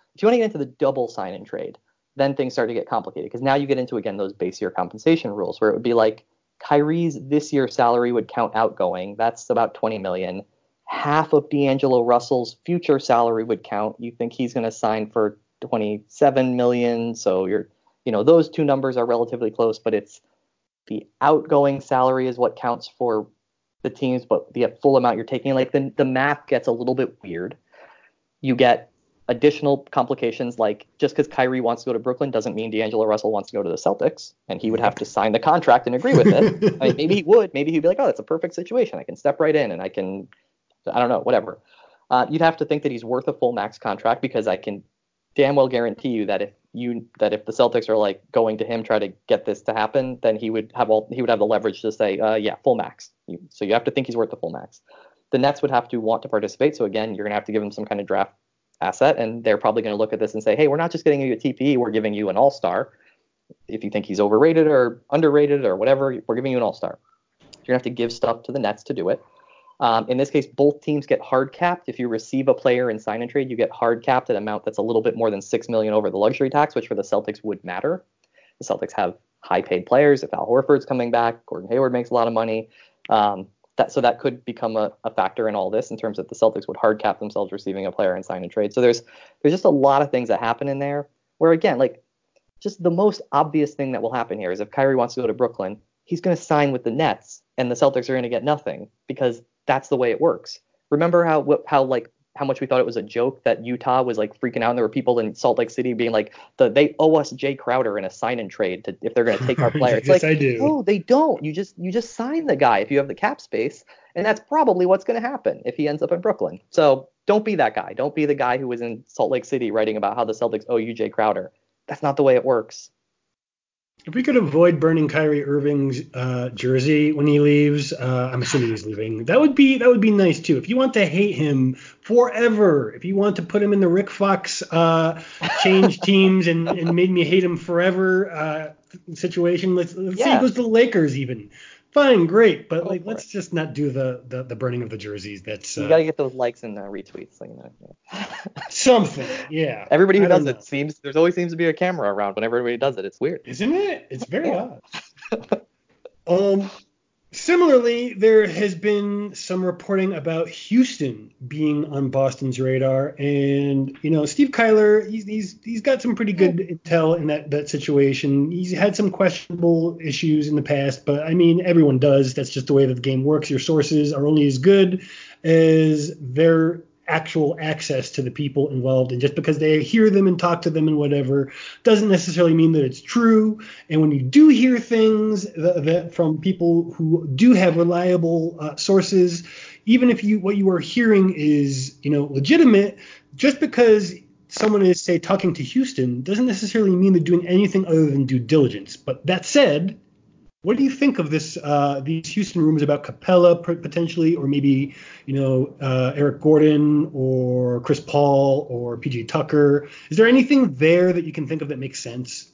If you want to get into the double sign and trade, then things start to get complicated because now you get into, again, those base year compensation rules where it would be like Kyrie's this year salary would count outgoing. That's about twenty million dollars. Half of D'Angelo Russell's future salary would count. You think he's going to sign for twenty-seven million dollars. So you're, you know, those two numbers are relatively close, but it's the outgoing salary is what counts for the teams, but the full amount you're taking, like the, the math gets a little bit weird. You get additional complications, like just because Kyrie wants to go to Brooklyn doesn't mean D'Angelo Russell wants to go to the Celtics, and he would have to sign the contract and agree with it. I mean, maybe he would. Maybe he'd be like, oh, that's a perfect situation. I can step right in and I can, I don't know, whatever. Uh, you'd have to think that he's worth a full max contract because I can damn well guarantee you that if you that if the Celtics are like going to him try to get this to happen, then he would have all he would have the leverage to say, uh, yeah, full max. You, so you have to think he's worth the full max. The Nets would have to want to participate. So again, you're going to have to give him some kind of draft asset, and they're probably going to look at this and say, hey, we're not just getting you a T P E, we're giving you an all-star. If you think he's overrated or underrated or whatever, we're giving you an all-star. You're going to have to give stuff to the Nets to do it. Um, in this case, both teams get hard capped. If you receive a player in sign and trade, you get hard capped at an amount that's a little bit more than six million dollars over the luxury tax, which for the Celtics would matter. The Celtics have high-paid players. If Al Horford's coming back, Gordon Hayward makes a lot of money. Um, that so that could become a, a factor in all this in terms of the Celtics would hard cap themselves receiving a player in sign and trade. So there's there's just a lot of things that happen in there where, again, like just the most obvious thing that will happen here is if Kyrie wants to go to Brooklyn, he's going to sign with the Nets, and the Celtics are going to get nothing because that's the way it works. Remember how how like how much we thought it was a joke that Utah was like freaking out, and there were people in Salt Lake City being like, the, they owe us Jay Crowder in a sign and trade to, if they're going to take our player. It's yes, like, I do. No, they don't. You just you just sign the guy if you have the cap space, and that's probably what's going to happen if he ends up in Brooklyn. So don't be that guy. Don't be the guy who was in Salt Lake City writing about how the Celtics owe you Jay Crowder. That's not the way it works. If we could avoid burning Kyrie Irving's uh, jersey when he leaves, uh, I'm assuming he's leaving. That would be that would be nice too. If you want to hate him forever, if you want to put him in the Rick Fox uh, change teams and, and made me hate him forever uh, situation, let's, let's Yeah. see he goes to the Lakers even. Fine, great, but Go like for let's it. just not do the, the, the burning of the jerseys. That's uh, You got to get those likes and uh, retweets. So, you know. something. Yeah. Everybody who I don't does it know. seems there's always seems to be a camera around when everybody does it. It's weird. Isn't it? It's very Yeah. odd. um, similarly, there has been some reporting about Houston being on Boston's radar, and you know, Steve Kyler, he's he's, he's got some pretty good intel in that, that situation. He's had some questionable issues in the past, but I mean, everyone does. That's just the way that the game works. Your sources are only as good as their actual access to the people involved, and just because they hear them and talk to them and whatever doesn't necessarily mean that it's true. And when you do hear things that, that from people who do have reliable uh, sources, even if you what you are hearing is you know legitimate, just because someone is say talking to Houston doesn't necessarily mean they're doing anything other than due diligence. But that said, what do you think of this? Uh, these Houston rumors about Capella potentially, or maybe you know uh, Eric Gordon or Chris Paul or P J Tucker? Is there anything there that you can think of that makes sense?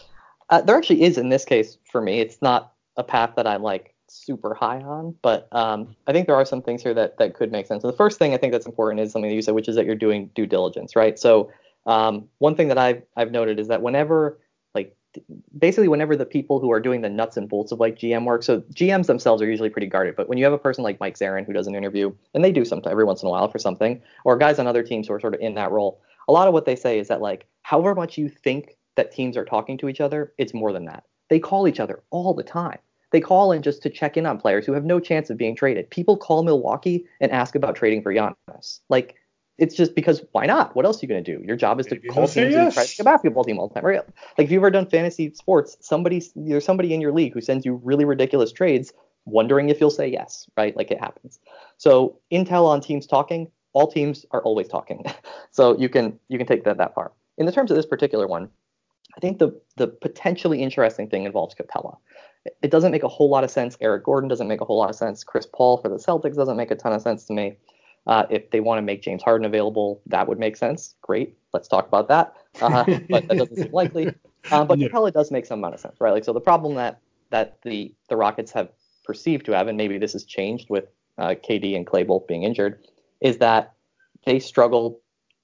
Uh, there actually is in this case for me. It's not a path that I'm like super high on, but um, I think there are some things here that that could make sense. So the first thing I think that's important is something that you said, which is that you're doing due diligence, right? So um, one thing that I've I've noted is that whenever like basically whenever the people who are doing the nuts and bolts of like G M work, so G Ms themselves are usually pretty guarded, but when you have a person like Mike Zarin who does an interview, and they do sometimes every once in a while for something, or guys on other teams who are sort of in that role, a lot of what they say is that like however much you think that teams are talking to each other, it's more than that. They call each other all the time. They call in just to check in on players who have no chance of being traded. People call Milwaukee and ask about trading for Giannis. Like, it's just because why not? What else are you going to do? Your job is to Maybe call they'll say teams and yes. try to make a basketball team all the time. Right? Like, if you've ever done fantasy sports, somebody there's somebody in your league who sends you really ridiculous trades, wondering if you'll say yes, right? Like, it happens. So intel on teams talking, all teams are always talking. So you can you can take that that far. In the terms of this particular one, I think the the potentially interesting thing involves Capella. It doesn't make a whole lot of sense. Eric Gordon doesn't make a whole lot of sense. Chris Paul for the Celtics doesn't make a ton of sense to me. Uh, if they want to make James Harden available, that would make sense. Great. Let's talk about that. Uh, but that doesn't seem likely. Um, but No. Capella does make some amount of sense, right? Like, so the problem that that the the Rockets have perceived to have, and maybe this has changed with uh, K D and Clay both being injured, is that they struggle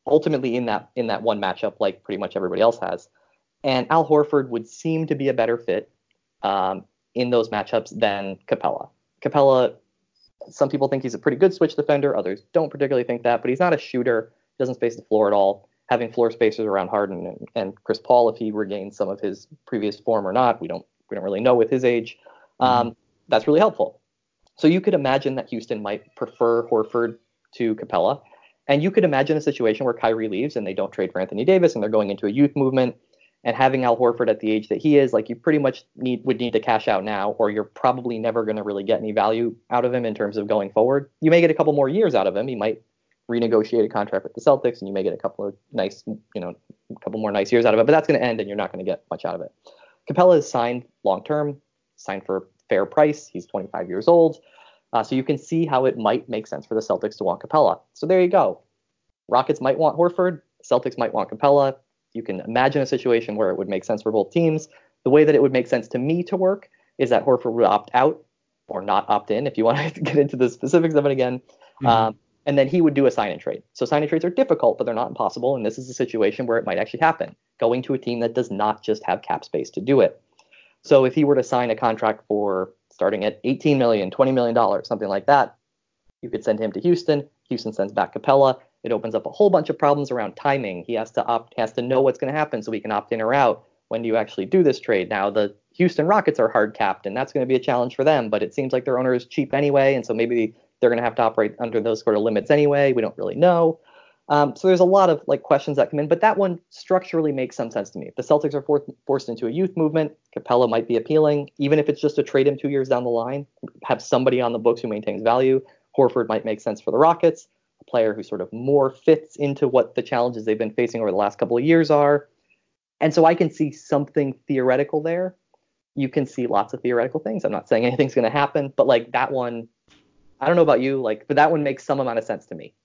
ultimately in that in that one matchup, like pretty much everybody else has. And Al Horford would seem to be a better fit um, in those matchups than Capella. Capella, some people think he's a pretty good switch defender. Others don't particularly think that, but he's not a shooter. He doesn't space the floor at all. Having floor spacers around Harden and, and Chris Paul, if he regains some of his previous form or not, we don't we don't really know with his age. Um, mm-hmm. That's really helpful. So you could imagine that Houston might prefer Horford to Capella, and you could imagine a situation where Kyrie leaves and they don't trade for Anthony Davis and they're going into a youth movement. And having Al Horford at the age that he is, like you pretty much need would need to cash out now, or you're probably never going to really get any value out of him in terms of going forward. You may get a couple more years out of him. He might renegotiate a contract with the Celtics, and you may get a couple of nice, you know, a couple more nice years out of it. But that's going to end, and you're not going to get much out of it. Capella is signed long term, signed for a fair price. He's twenty-five years old, uh, so you can see how it might make sense for the Celtics to want Capella. So there you go. Rockets might want Horford. Celtics might want Capella. You can imagine a situation where it would make sense for both teams. The way that it would make sense to me to work is that Horford would opt out or not opt in, if you want to get into the specifics of it again. Mm-hmm. Um, and then he would do a sign and trade. So sign and trades are difficult, but they're not impossible. And this is a situation where it might actually happen, going to a team that does not just have cap space to do it. So if he were to sign a contract for starting at eighteen million dollars, twenty million dollars, something like that, you could send him to Houston. Houston sends back Capella. It opens up a whole bunch of problems around timing. He has to opt, has to know what's going to happen so he can opt in or out. When do you actually do this trade? Now, the Houston Rockets are hard capped, and that's going to be a challenge for them. But it seems like their owner is cheap anyway, and so maybe they're going to have to operate under those sort of limits anyway. We don't really know. Um, so there's a lot of like questions that come in, but that one structurally makes some sense to me. If the Celtics are for- forced into a youth movement, Capella might be appealing, even if it's just to trade him two years down the line, have somebody on the books who maintains value. Horford might make sense for the Rockets. Player who sort of more fits into what the challenges they've been facing over the last couple of years are. And so I can see something theoretical there. You can see lots of theoretical things. I'm not saying anything's going to happen, but like that one, I don't know about you, like, but that one makes some amount of sense to me.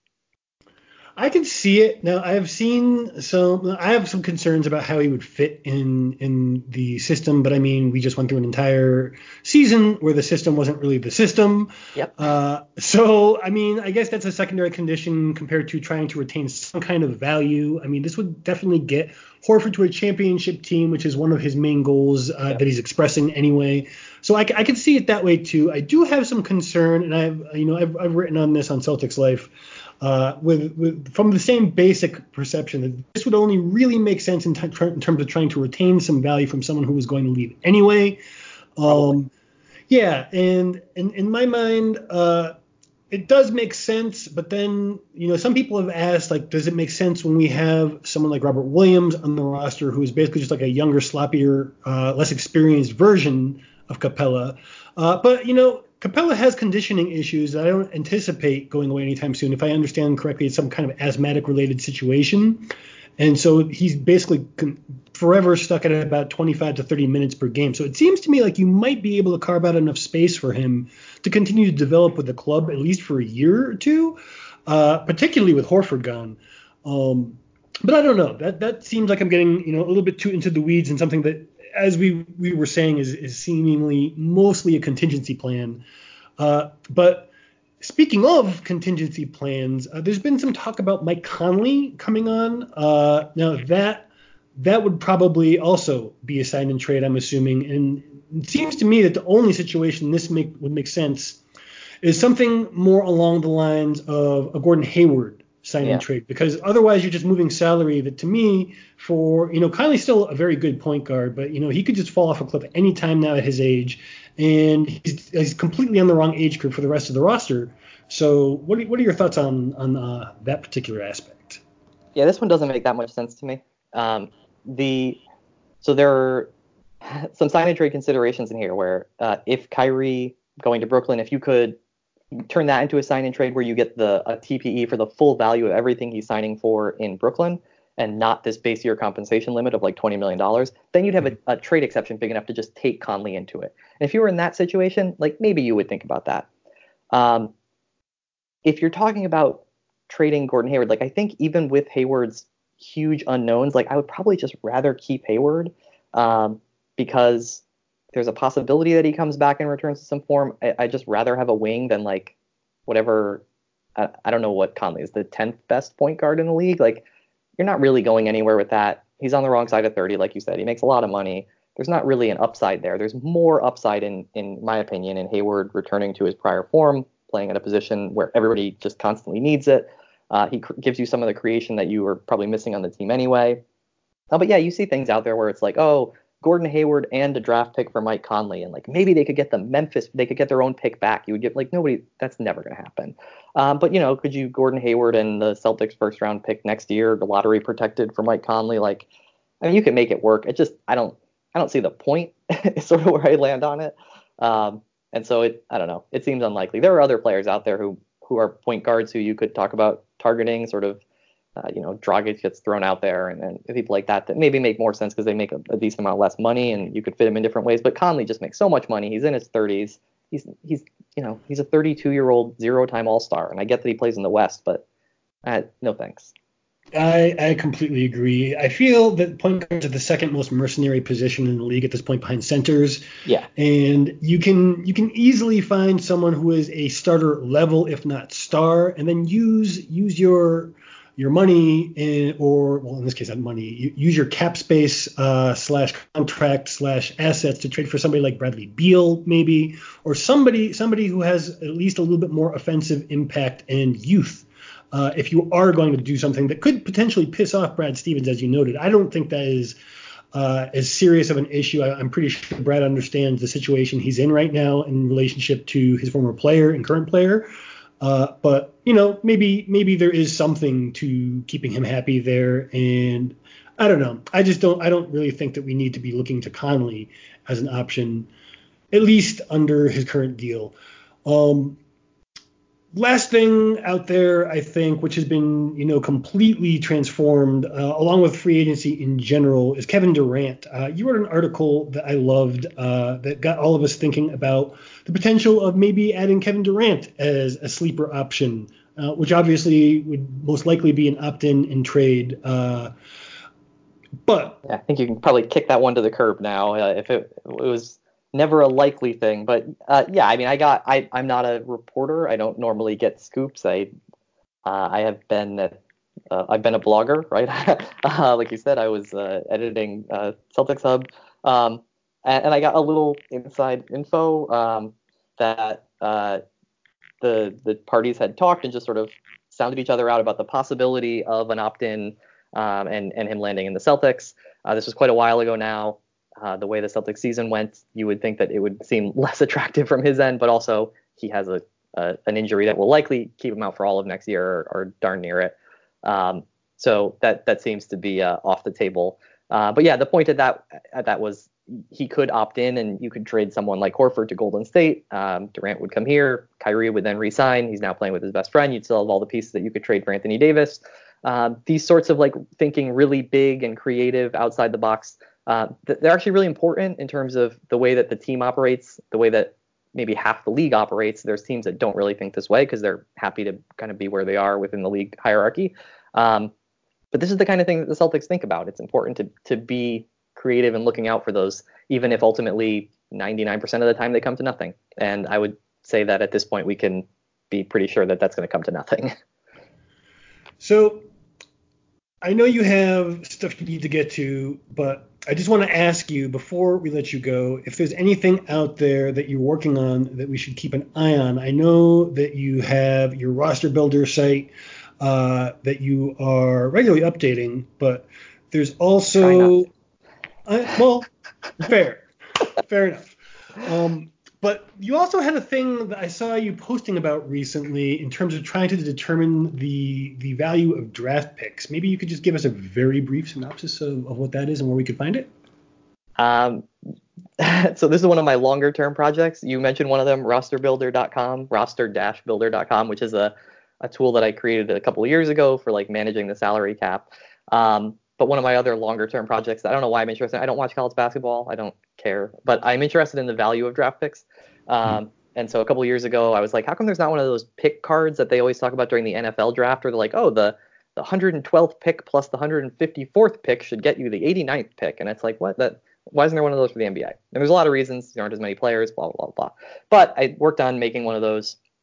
I can see it. Now, I've seen some, I have some concerns about how he would fit in in the system, but I mean, we just went through an entire season where the system wasn't really the system. Yep. Uh, so, I mean, I guess that's a secondary condition compared to trying to retain some kind of value. I mean, this would definitely get Horford to a championship team, which is one of his main goals uh, yep. that he's expressing anyway. So I, I can see it that way too. I do have some concern, and I've, you know, I've, I've written on this on Celtics Life. Uh, with, with from the same basic perception that this would only really make sense in, t- in terms of trying to retain some value from someone who was going to leave anyway. Um, yeah, and, and in my mind, uh, it does make sense. But then, you know, some people have asked, like, does it make sense when we have someone like Robert Williams on the roster who is basically just like a younger, sloppier, uh, less experienced version of Capella? Uh, but, you know, Capella has conditioning issues that I don't anticipate going away anytime soon. If I understand correctly, it's some kind of asthmatic-related situation. And so he's basically con- forever stuck at about twenty-five to thirty minutes per game. So it seems to me like you might be able to carve out enough space for him to continue to develop with the club, at least for a year or two, uh, particularly with Horford gone. Um, but I don't know. That that seems like I'm getting, you know, a little bit too into the weeds and something that, as we, we were saying, is, is seemingly mostly a contingency plan. Uh, but speaking of contingency plans, uh, there's been some talk about Mike Conley coming on. Uh, now, that that would probably also be a sign and trade, I'm assuming. And it seems to me that the only situation this make, would make sense is something more along the lines of a Gordon Hayward sign yeah. and trade, because otherwise you're just moving salary that, to me, for, you know, Conley's still a very good point guard, but, you know, he could just fall off a cliff any time now at his age, and he's, he's completely on the wrong age group for the rest of the roster. So what are, what are your thoughts on, on uh, that particular aspect? Yeah, this one doesn't make that much sense to me. Um, the so there are some sign and trade considerations in here where uh, if Kyrie going to Brooklyn, if you could turn that into a sign and trade where you get the a T P E for the full value of everything he's signing for in Brooklyn and not this base year compensation limit of like twenty million dollars, then you'd have a, a trade exception big enough to just take Conley into it. And if you were in that situation, like maybe you would think about that. Um, if you're talking about trading Gordon Hayward, like I think even with Hayward's huge unknowns, like I would probably just rather keep Hayward um, because there's a possibility that he comes back and returns to some form. I, I just rather have a wing than like whatever. I, I don't know what Conley is, the tenth best point guard in the league. Like you're not really going anywhere with that. He's on the wrong side of thirty, like you said. He makes a lot of money. There's not really an upside there. There's more upside, in, in my opinion, in Hayward returning to his prior form, playing at a position where everybody just constantly needs it. Uh, he cr- gives you some of the creation that you were probably missing on the team anyway. Uh, but yeah, you see things out there where it's like, oh, Gordon Hayward and a draft pick for Mike Conley, and like maybe they could get the Memphis, they could get their own pick back. You would get like nobody, that's never going to happen. Um, but you know, could you Gordon Hayward and the Celtics first round pick next year, the lottery protected for Mike Conley? Like, I mean, you can make it work. It just, I don't, I don't see the point. Is sort of where I land on it. Um, and so it, I don't know. It seems unlikely. There are other players out there who who are point guards who you could talk about targeting, sort of. Uh, you know, Dragic gets thrown out there, and, and people like that that maybe make more sense because they make a, a decent amount less money, and you could fit him in different ways. But Conley just makes so much money. He's in his thirties. He's he's you know he's a thirty-two year old zero-time All-Star, and I get that he plays in the West, but uh, no thanks. I, I completely agree. I feel that point guards are the second most mercenary position in the league at this point behind centers. Yeah. And you can you can easily find someone who is a starter level, if not star, and then use use your your money in, or well, in this case, not money. You, use your cap space uh, slash contract slash assets to trade for somebody like Bradley Beal, maybe, or somebody somebody who has at least a little bit more offensive impact and youth. Uh, if you are going to do something that could potentially piss off Brad Stevens, as you noted, I don't think that is uh, as serious of an issue. I, I'm pretty sure Brad understands the situation he's in right now in relationship to his former player and current player. Uh, but, you know, maybe maybe there is something to keeping him happy there. And I don't know. I just don't I don't really think that we need to be looking to Conley as an option, at least under his current deal. Um Last thing out there, I think, which has been, you know, completely transformed, uh, along with free agency in general, is Kevin Durant. Uh, you wrote an article that I loved uh, that got all of us thinking about the potential of maybe adding Kevin Durant as a sleeper option, uh, which obviously would most likely be an opt-in and trade. Uh, but yeah, I think you can probably kick that one to the curb now. Uh, if it, it was never a likely thing, but uh, yeah, I mean, I got, I, I'm not a reporter. I don't normally get scoops. I, uh, I have been, uh, I've been a blogger, right? uh, like you said, I was uh, editing uh, Celtics Hub, um, and, and I got a little inside info um, that uh, the the parties had talked and just sort of sounded each other out about the possibility of an opt-in um, and and him landing in the Celtics. Uh, this was quite a while ago now. Uh, the way the Celtics season went, you would think that it would seem less attractive from his end, but also he has a, a an injury that will likely keep him out for all of next year, or, or darn near it. Um, so that that seems to be uh, off the table. Uh, but yeah, the point of that uh, that was he could opt in, and you could trade someone like Horford to Golden State. Um, Durant would come here. Kyrie would then re-sign. He's now playing with his best friend. You'd still have all the pieces that you could trade for Anthony Davis. Um, these sorts of like thinking really big and creative outside the box. Uh, they're actually really important in terms of the way that the team operates, the way that maybe half the league operates. There's teams that don't really think this way because they're happy to kind of be where they are within the league hierarchy. Um, but this is the kind of thing that the Celtics think about. It's important to to be creative and looking out for those, even if ultimately ninety-nine percent of the time they come to nothing. And I would say that at this point we can be pretty sure that that's going to come to nothing. So I know you have stuff you need to get to, but I just want to ask you before we let you go, if there's anything out there that you're working on that we should keep an eye on. I know that you have your roster builder site uh, that you are regularly updating, but there's also, I, well, fair, fair enough. Um, But you also had a thing that I saw you posting about recently in terms of trying to determine the the value of draft picks. Maybe you could just give us a very brief synopsis of, of what that is and where we could find it. Um, so this is one of my longer term projects. You mentioned one of them, roster builder dot com, roster dash builder dot com, which is a, a tool that I created a couple of years ago for like managing the salary cap. Um, but one of my other longer term projects, I don't know why I'm interested. I don't watch college basketball. I don't care, but I'm interested in the value of draft picks. Um, mm-hmm. And so a couple of years ago, I was like, how come there's not one of those pick cards that they always talk about during the N F L draft, where they're like, oh, the, the one hundred twelfth pick plus the one hundred fifty-fourth pick should get you the eighty-ninth pick. And it's like, what? That why isn't there one of those for the N B A? And there's a lot of reasons. There aren't as many players, blah, blah, blah, blah. But I worked on making one of those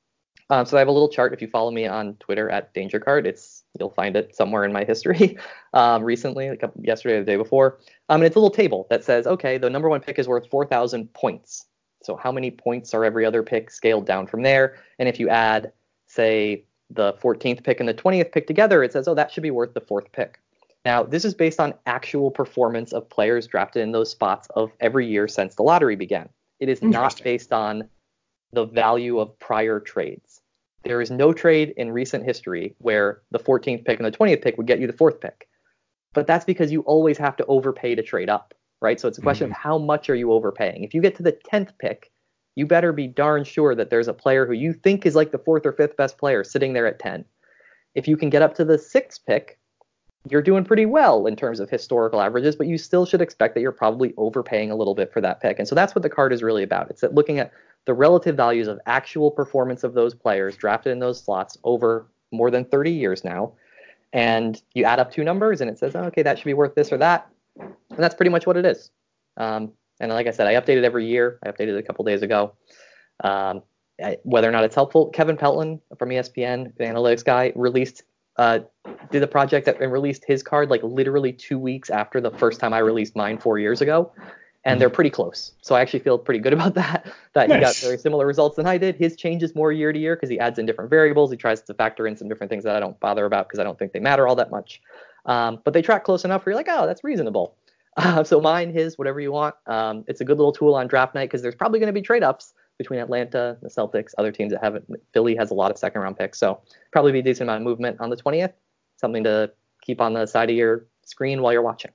Um, so I have a little chart. If you follow me on Twitter at DangerCard, it's you'll find it somewhere in my history um, recently, like yesterday or the day before. Um, and it's a little table that says, okay, the number one pick is worth four thousand points. So how many points are every other pick scaled down from there? And if you add, say, the fourteenth pick and the twentieth pick together, it says, oh, that should be worth the fourth pick. Now, this is based on actual performance of players drafted in those spots of every year since the lottery began. It is not based on the value of prior trades. There is no trade in recent history where the fourteenth pick and the twentieth pick would get you the fourth pick. But that's because you always have to overpay to trade up, right? So it's a question mm-hmm. of how much are you overpaying. If you get to the tenth pick, you better be darn sure that there's a player who you think is like the fourth or fifth best player sitting there at ten. If you can get up to the sixth pick, you're doing pretty well in terms of historical averages, but you still should expect that you're probably overpaying a little bit for that pick. And so that's what the card is really about. It's looking at the relative values of actual performance of those players drafted in those slots over more than thirty years now. And you add up two numbers and it says, oh, okay, that should be worth this or that. And that's pretty much what it is. Um, and like I said, I update it every year. I updated it a couple days ago. Um, I, whether or not it's helpful, Kevin Pelton from E S P N, the analytics guy, released uh, did a project that and released his card like literally two weeks after the first time I released mine four years ago. And they're pretty close. So I actually feel pretty good about that, that nice. He got very similar results than I did. His changes more year to year because he adds in different variables. He tries to factor in some different things that I don't bother about because I don't think they matter all that much. Um, but they track close enough where you're like, oh, that's reasonable. Uh, so mine, his, whatever you want. Um, it's a good little tool on draft night because there's probably going to be trade-ups between Atlanta, the Celtics, other teams that haven't. Philly has a lot of second-round picks. So probably be a decent amount of movement on the twentieth. Something to keep on the side of your screen while you're watching.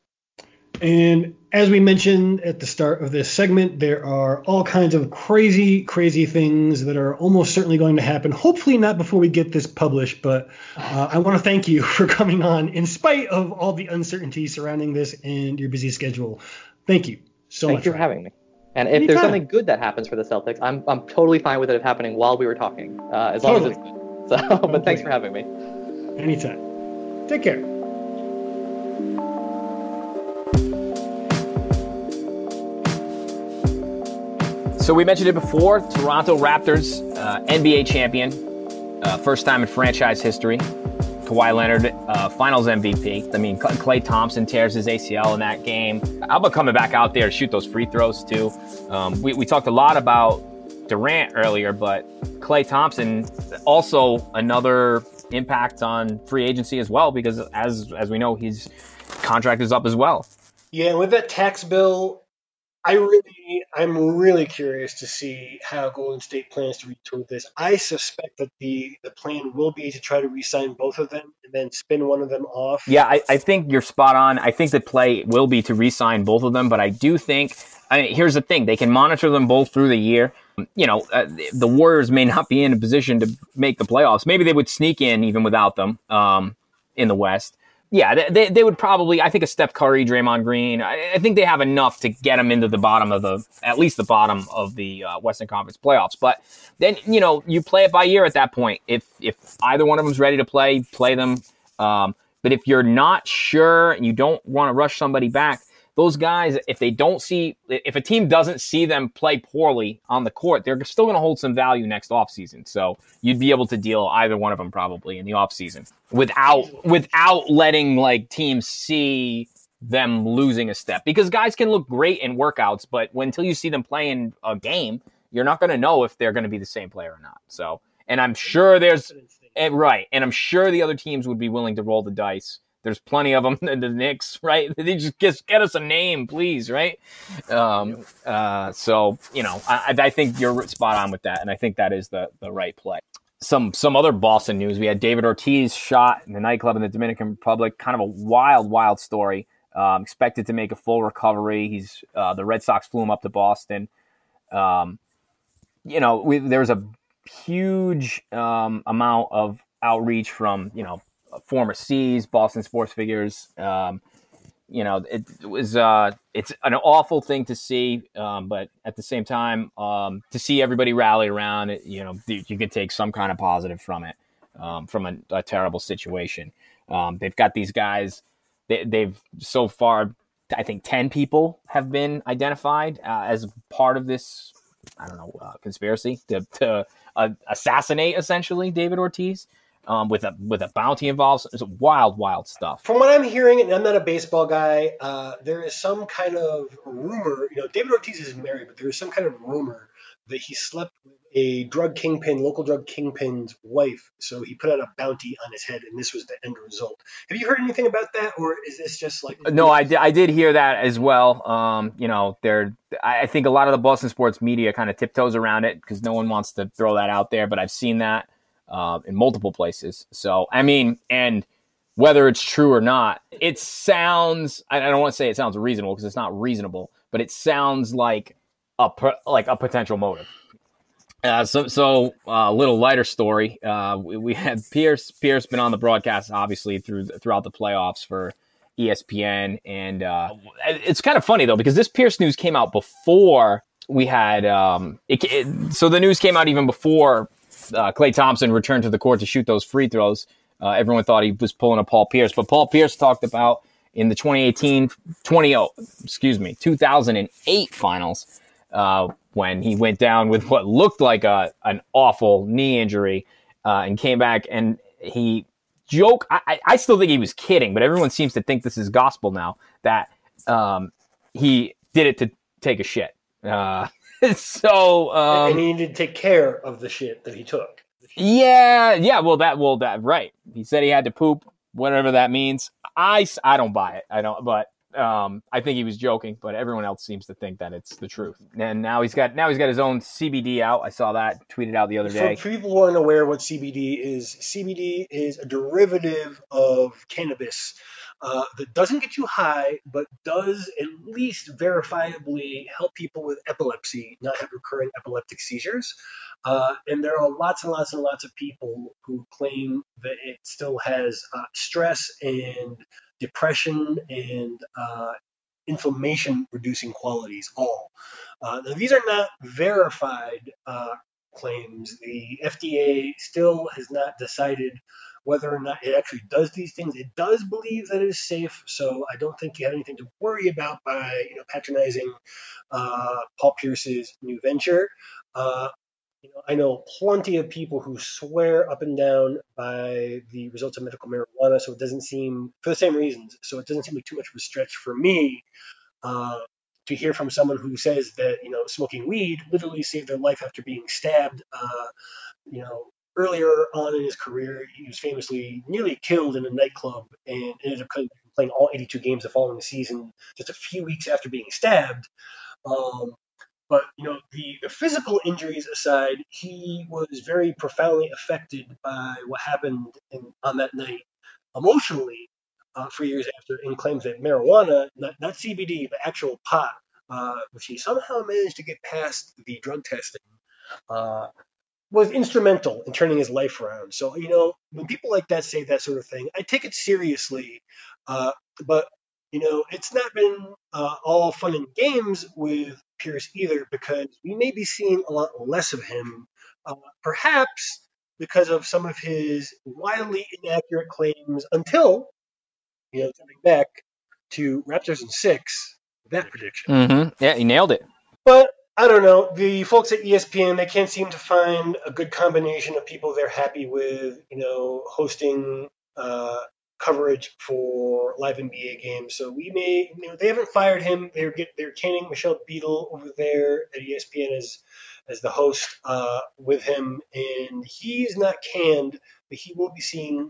And as we mentioned at the start of this segment, there are all kinds of crazy, crazy things that are almost certainly going to happen. Hopefully not before we get this published, but uh, I want to thank you for coming on in spite of all the uncertainty surrounding this and your busy schedule. Thank you so Thank much. Thank you for having me. And if Anytime. There's something good that happens for the Celtics, I'm I'm totally fine with it happening while we were talking, uh, as long totally. as it's good. So, but totally. Thanks for having me. Anytime. Take care. So we mentioned it before, Toronto Raptors, uh, N B A champion, uh, first time in franchise history. Kawhi Leonard, uh, finals M V P. I mean, Klay Thompson tears his A C L in that game. Alba coming back out there to shoot those free throws too. Um, we, we talked a lot about Durant earlier, but Klay Thompson also another impact on free agency as well, because as as we know, his contract is up as well. Yeah, and with that tax bill, I really, I'm really curious to see how Golden State plans to retool this. I suspect that the, the plan will be to try to re-sign both of them and then spin one of them off. Yeah, I, I think you're spot on. I think the play will be to re-sign both of them, but I do think, I mean, here's the thing, they can monitor them both through the year. You know, uh, the Warriors may not be in a position to make the playoffs. Maybe they would sneak in even without them um, in the West. Yeah, they they would probably, I think a Steph Curry, Draymond Green, I, I think they have enough to get them into the bottom of the, at least the bottom of the uh, Western Conference playoffs. But then, you know, you play it by ear at that point. If if either one of them's ready to play, play them. Um, but if you're not sure and you don't want to rush somebody back, those guys, if they don't see, if a team doesn't see them play poorly on the court, they're still going to hold some value next offseason. So you'd be able to deal either one of them probably in the offseason without without letting like teams see them losing a step. Because guys can look great in workouts, but when, until you see them playing a game, you're not going to know if they're going to be the same player or not. So, and I'm sure there's and, right, and I'm sure the other teams would be willing to roll the dice. There's plenty of them in the Knicks, right? They just get, get us a name, please, right? Um, uh, so, you know, I, I think you're spot on with that, and I think that is the, the right play. Some some other Boston news. We had David Ortiz shot in the nightclub in the Dominican Republic. Kind of a wild, wild story. Um, expected to make a full recovery. He's uh, the Red Sox flew him up to Boston. Um, you know, we, there's a huge um, amount of outreach from, you know, former C's, Boston sports figures. Um, you know, it, it was uh, it's an awful thing to see, um, but at the same time, um, to see everybody rally around it, you know, you can take some kind of positive from it, um, from a, a terrible situation. Um, they've got these guys. They, they've so far, I think, ten people have been identified uh, as part of this I don't know, uh, conspiracy to, to uh, assassinate essentially David Ortiz. Um, with a with a bounty involved. It's wild, wild stuff. From what I'm hearing, and I'm not a baseball guy, uh, there is some kind of rumor. You know, David Ortiz is married, but there is some kind of rumor that he slept with a drug kingpin, local drug kingpin's wife. So he put out a bounty on his head, and this was the end result. Have you heard anything about that, or is this just like? No, I did, I did hear that as well. Um, you know, there. I think a lot of the Boston sports media kind of tiptoes around it because no one wants to throw that out there. But I've seen that. Uh, in multiple places. So, I mean, and whether it's true or not, it sounds, I don't want to say it sounds reasonable because it's not reasonable, but it sounds like a, like a potential motive. Uh, so, so a uh, little lighter story. Uh, we, we had Pierce, Pierce been on the broadcast, obviously through, throughout the playoffs for E S P N. And uh, it's kind of funny though, because this Pierce news came out before we had, um, it, it, so the news came out even before Uh, Klay Thompson returned to the court to shoot those free throws. Uh, everyone thought he was pulling a Paul Pierce, but Paul Pierce talked about in the twenty eighteen, twenty, oh, excuse me, two thousand eight finals uh, when he went down with what looked like a an awful knee injury uh, and came back and he joked. I, I still think he was kidding, but everyone seems to think this is gospel now that um, he did it to take a shit. Uh, So, um, and he needed to take care of the shit that he took. Yeah, yeah. Well, that, well, that, right. He said he had to poop, whatever that means. I, I don't buy it. I don't, but, um, I think he was joking, but everyone else seems to think that it's the truth. And now he's got, now he's got his own C B D out. I saw that tweeted out the other day. For people who aren't aware what C B D is, C B D is a derivative of cannabis. Uh, that doesn't get you high, but does at least verifiably help people with epilepsy not have recurrent epileptic seizures. Uh, and there are lots and lots and lots of people who claim that it still has uh, stress and depression and uh, inflammation-reducing qualities all. Uh, now, these are not verified uh, claims. The F D A still has not decided whether or not it actually does these things. It does believe that it is safe, so I don't think you have anything to worry about by you know patronizing uh, Paul Pierce's new venture. Uh, you know, I know plenty of people who swear up and down by the results of medical marijuana, so it doesn't seem, for the same reasons, so it doesn't seem like too much of a stretch for me uh, to hear from someone who says that you know smoking weed literally saved their life after being stabbed. Uh, you know. Earlier on in his career, he was famously nearly killed in a nightclub and ended up playing all eighty-two games the following season just a few weeks after being stabbed. Um, but, you know, the, the physical injuries aside, he was very profoundly affected by what happened in, on that night emotionally uh, for years after, and claims that marijuana, not, not C B D, but actual pot, uh, which he somehow managed to get past the drug testing, uh, was instrumental in turning his life around. So, you know, when people like that say that sort of thing, I take it seriously. Uh, but, you know, it's not been uh, all fun and games with Pierce either, because we may be seeing a lot less of him, uh, perhaps because of some of his wildly inaccurate claims until, you know, coming back to Raptors in six, that prediction. Mm-hmm. Yeah, he nailed it. But I don't know. The folks at E S P N, they can't seem to find a good combination of people they're happy with, you know, hosting uh, coverage for live N B A games. So we may, you know, they haven't fired him. They're get, they're canning Michelle Beadle over there at E S P N as as the host uh, with him, and he's not canned, but he will be seeing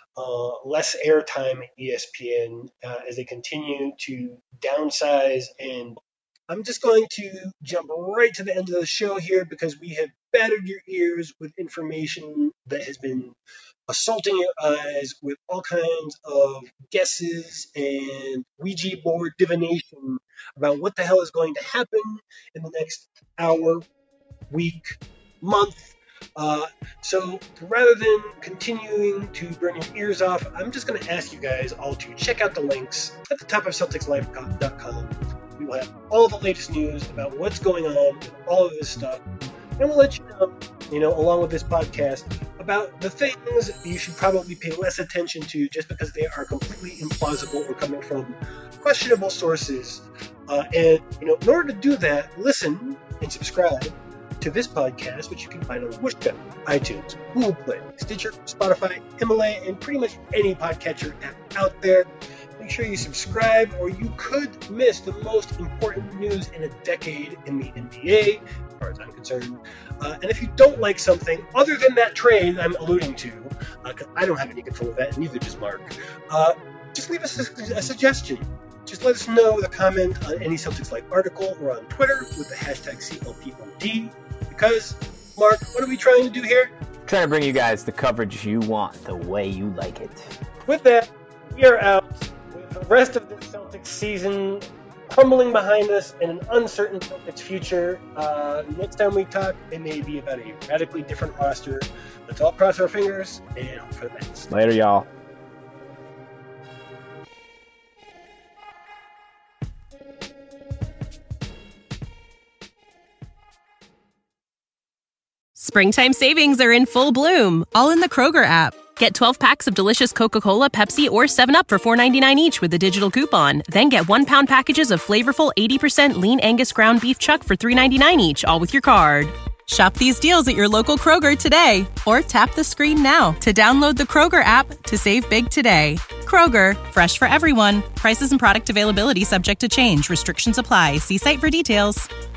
uh, less airtime at E S P N uh, as they continue to downsize. And I'm just going to jump right to the end of the show here, because we have battered your ears with information that has been assaulting your eyes with all kinds of guesses and Ouija board divination about what the hell is going to happen in the next hour, week, month. Uh, so rather than continuing to burn your ears off, I'm just going to ask you guys all to check out the links at the top of Celtics Life dot com. We will have all the latest news about what's going on with all of this stuff. And we'll let you know, you know, along with this podcast, about the things that you should probably pay less attention to just because they are completely implausible or coming from questionable sources. Uh, and, you know, in order to do that, listen and subscribe to this podcast, which you can find on Whooshkaa, iTunes, Google Play, Stitcher, Spotify, Himalaya, and pretty much any podcatcher app out there. Make sure you subscribe, or you could miss the most important news in a decade in the N B A, as far as I'm concerned. Uh, and if you don't like something other than that trade I'm alluding to, because uh, I don't have any control of that, and neither does Mark, uh, just leave us a, a suggestion. Just let us know with a comment on any Celtics Life article or on Twitter with the hashtag C L P O D. Because, Mark, what are we trying to do here? Trying to bring you guys the coverage you want, the way you like it. With that, we are out with the rest of the Celtics season crumbling behind us and an uncertain Celtics future. Uh, next time we talk, it may be about a radically different roster. Let's all cross our fingers and hope for the best. Later, y'all. Springtime savings are in full bloom, all in the Kroger app. Get twelve packs of delicious Coca-Cola, Pepsi, or seven up for four ninety-nine each with a digital coupon. Then get one-pound packages of flavorful eighty percent lean Angus ground beef chuck for three ninety-nine each, all with your card. Shop these deals at your local Kroger today, or tap the screen now to download the Kroger app to save big today. Kroger, fresh for everyone. Prices and product availability subject to change. Restrictions apply. See site for details.